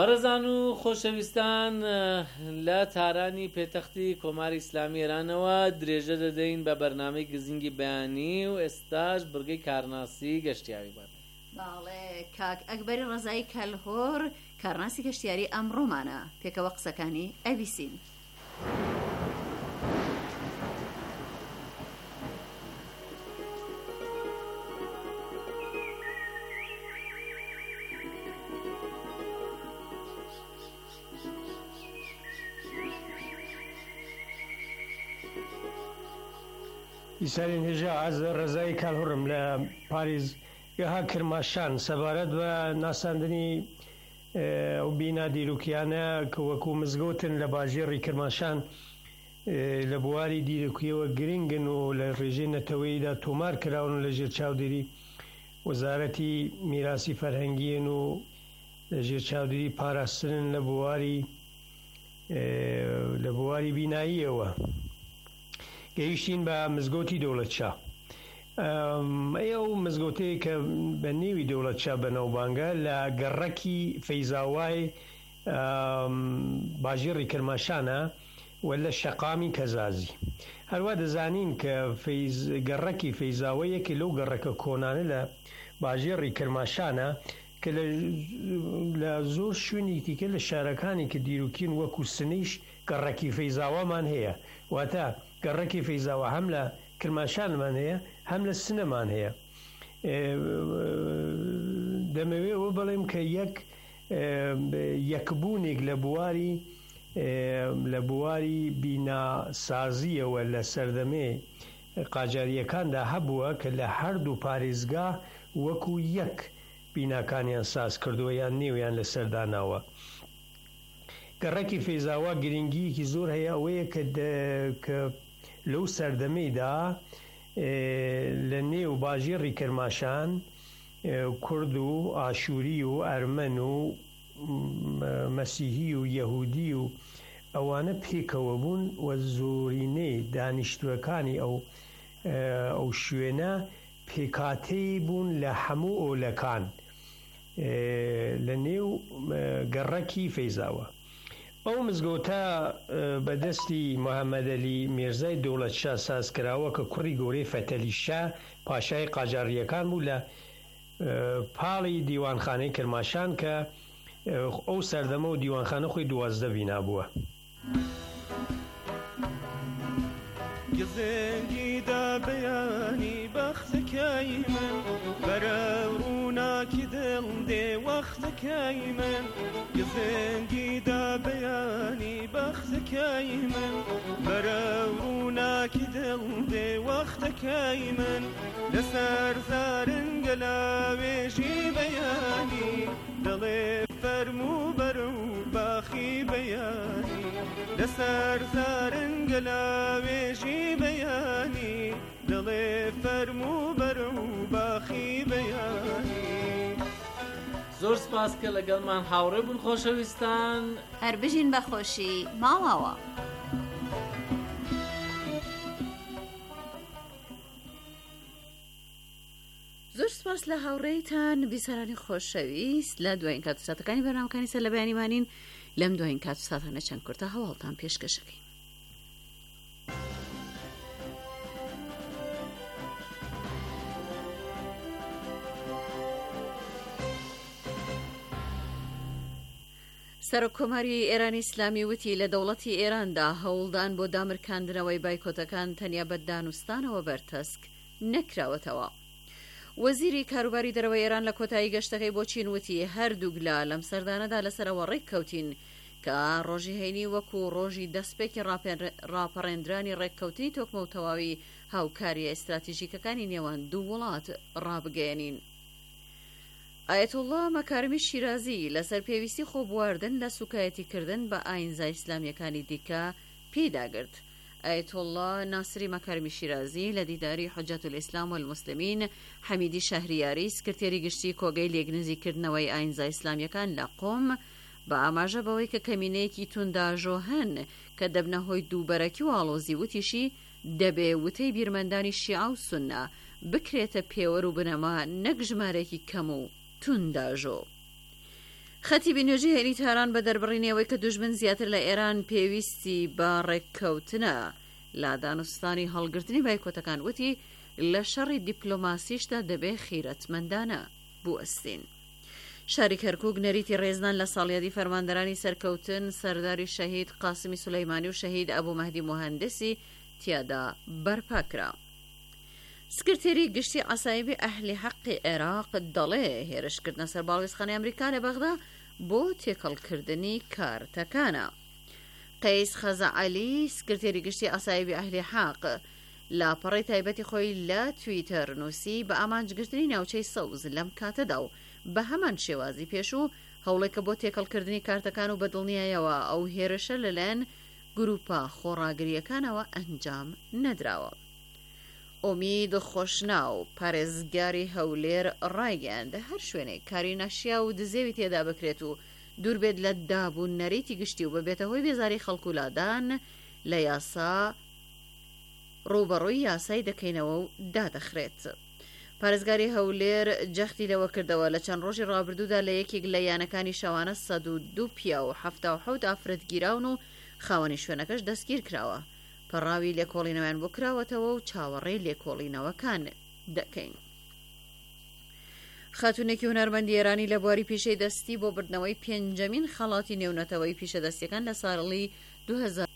بەڕێزان و خۆشەویستان لە تارانی پێتەختی کۆماری ئیسلامی ئێرانەوە درێژە دەدەین بە بەرنامەی گزینگی بەیانی و ئێستاش بڕگەی کارناسی گەشتیاری بە باڵێ کاک ئەکبەری ڕزایی کەلهۆر کارناسی گەشتیاری ئەمڕۆمانە پێکەوە قسەکانی ئەویسین. ئیسارین هێژا ئاز ڕێزایی کالهوڕم لە پاریز گەها کرماشان سەبارەت بە ناساندنی ئەو بینا دیرروکیانە کە وەکو مزگەوتن لە باژێڕی کرماشان لە بواری دیرروکیەوە گرنگن و لە ڕێژەی نەتەوەییدا تۆمار کراون لە ژێر چاودێری وەزارەتی میراسی فەرهەنگیین و لە ژێر چاودێری پاراستنن لە بواری لە بواری بیناییەوە. گەیشتین بە مزگەوتی دەوڵەتشا. ئەو مزگەوتەیە کە بە نێوی دەوڵەتشا بەنەوبانگە لە گەڕەکی فەیزاوای باژێڕی کرماشانە و لە شەقامی کەزازی. هەروە دەزانین کە گەڕەکی فەیزاوەیەکی لەو گەڕەکە کۆنانە لە باژێڕی کرماشانە کە لە زۆر شوێنی دیکە لە شارەکانی کە دیروکین وەکو سنەیش گەڕەکی فەیزاوامان هەیە، واتە گەڕەکی فەیزاوە هەم لە کرماشانمان هەیە هەم لە سنەمان هەیە. دەمەوێتەوە بڵێم کە یەک یەکبوونێک لە بواری لە بواری بیناسازیەوە لە سەردەمێ قاجاریەکاندا هەبووە کە لە هەردوو پارێزگا وەکو یەک بیناکانیان ساز کردووە یان نێویان لە سەرداناوە. گەڕەکی فەیزاوا گرنگیەکی زۆر هەیە ئەوەیە کە لەو سەردەمەیدا لە نێو باژێڕی کرماشان کورد و ئاشووری و ئەرمەن و مەسیحی و یەهودی و ئەوانە پێکەوە بوون و زۆرینەی دانیشتوەکانی ئەو ئەو شوێنە پێکاتەی بوون لە هەموو ئۆلەکان لە نێو گەڕەکی فەیزاوە. ئەو مزگەوتە بەدەستی محەممەدەلی میرزای دەوڵەتشا سازکراوە کە کوڕی گەورەی فەتەلیشا پاشای قاجاریەکان بوو لە پاڵی دیوانخانەی کرماشان کە ئەو سەردەمە و دیوانخانە خۆی دوازدە بینا بووە. گزێنگیدا بەیانی بەختەکەی من بەرە ڕووناکی دڵ دێ وەختەکەی من گزێنگیدا بەیانی بەختەکەی من بەرە ڕووناکی دڵ دێ وەختەکەی من لەسەر زارنگە لاوێژی بەیانی دڵێ فەرموو بەرە و باخی بەیانی لەسەر زارنگە لاوێژی بەیانی دڵێ فەرموو بەرە و باخی بەیانی. زۆر سپاس کە لەگەڵمان هاوڕێ بوون خۆشەویستان، هەر بژین بەخۆشی ماڵەوە. زۆر سپاس لە هاوڕێیتان بیسەرانی خۆشەویست. لە دوایین کات و ساتەکانی بەرنامەکانی سەر لە بەیانیمانین. لەم دوایین کات و ساتانە چەند کورتە هەواڵتان پێشکەشەکەین. سەرۆکۆماری ئێرانی ئیسلامی وتی لە دەوڵەتی ئێراندا هەوڵدان بۆ دامرکاندنەوەی بایکۆتەکان تەنیا بە دانوستانەوە بەرتەسک نەکراوەتەوە. وەزیری کاروباری دەرەوەی ئێران لە کۆتایی گەشتەکەی بۆ چین وتی هەردوو گلا لەم سەردانەدا لەسەرەوە ڕێک کەوتین کە ڕۆژی هەینی وەکو ڕۆژی دەستپێکی ڕاپەڕێنرانی ڕێککەوتنی تۆکمە و تەواوی هاوکاریە ئستراتیژیکەکانی نێوان دوو وڵات ڕابگەێنین. ئایەتوڵڵا مەکارمی شیرازی لەسەر پێویستی خۆبواردن لە سوکایەتیکردن بە ئاینزای ئیسلامیەکانی دیکە پێداگرت. ئایەتوڵڵا ناسری مەکارمی شیرازی لە دیداری حوجەت الئیسلام والموسلمین حەمیدی شەهریاری سکرتێری گشتی کۆگەی لێکنزیکردنەوەی ئاینزای ئیسلامیەکان لە قۆم بە ئاماژە بەوەی کە کەمینەیەکی تونداژۆ هەن کە دەبنە هۆی دووبەرەکی و ئاڵۆزی وتیشی دەبێ وتەی بیرمەندانی شیعە و سوننا بکرێتە پێوەر و بنەما نەک ژمارەیەکی کەم و تونداژۆ. خەتی بینێژی هێنی تاران بە دەربڕینەوەی کە دوژمن زیاتر لە ئێران پێویستی بە ڕێککەوتنە لا دانوستانی هەڵگرتنی بایکۆتەکان وتی لە شەڕی دیپلۆماسیشدا دەبێ خیرەتمەندانە بوەستین. شاری کەرکووک نەریتی ڕێزدان لە ساڵیادی فەرماندەرانی سەرکەوتن سەرداری شەهید قاسمی سولەیمانی و شەهید ئەبوو مەهدی موهەندسی تیادا بەرپاکرا. سکرتێری گشتی عەسایبی ئەهلی حەقی عێراق دەڵێ هێرشکردنە سەرباڵوێزخانەی ئەمریکا لە بەغدا بۆ تێکەڵکردنی کارتەکانە. قەیس خەزەعەلی سکرتێری گشتی عەسایبی ئەهلی حەق لاپەڕی تایبەتی خۆی لە تویتەر نووسی بە ئامانجگرتنی ناوچەی سەوز لەم کاتەدا و بە هەمان شێوازی پێشوو هەوڵێکە بۆ تێکەڵکردنی کارتەکان و بەدڵنیایەوە ئەو هێرشە لەلایەن گروپە خۆڕاگریەکانەوە ئەنجام نەدراوە. ئۆمید خۆشناو پارێزگاری هەولێر ڕایگەیاندە هەر شوێنێک کاری ناشیا و دزێوی تێدا بکرێت و دوور بێت لە دابوون نەریتی گشتی و ببێتە هۆی بێزاری خەڵکولادان لە یاسا ڕوبەڕووی یاسای دەکەینەوە و دادەخرێت. پارێزگاری هەولێر جەختی لەوە کردەوە لە چەند ڕۆژی ڕابردوودا لە یەکێک لە یانەکانی شەوانە سەد و دوو پیا و هەفتا و حەوت ئافرەتگیراون و خاوەنی شوێنەکەش دەستگیر کراوە. پەڕاوی لێکۆڵینەوەیان بۆ کراوەتەوە و چاوەڕێی لێکۆڵینەوەکان دەکەین. خاتونێکی هونەرمەندی ئێرانی لە بواری پیشەی دەستی بۆ بردنەوەی پێنجەمین خەڵاتی نێونەتەوەی پیشەدەستیەکان لە ساڵی دوو هەزار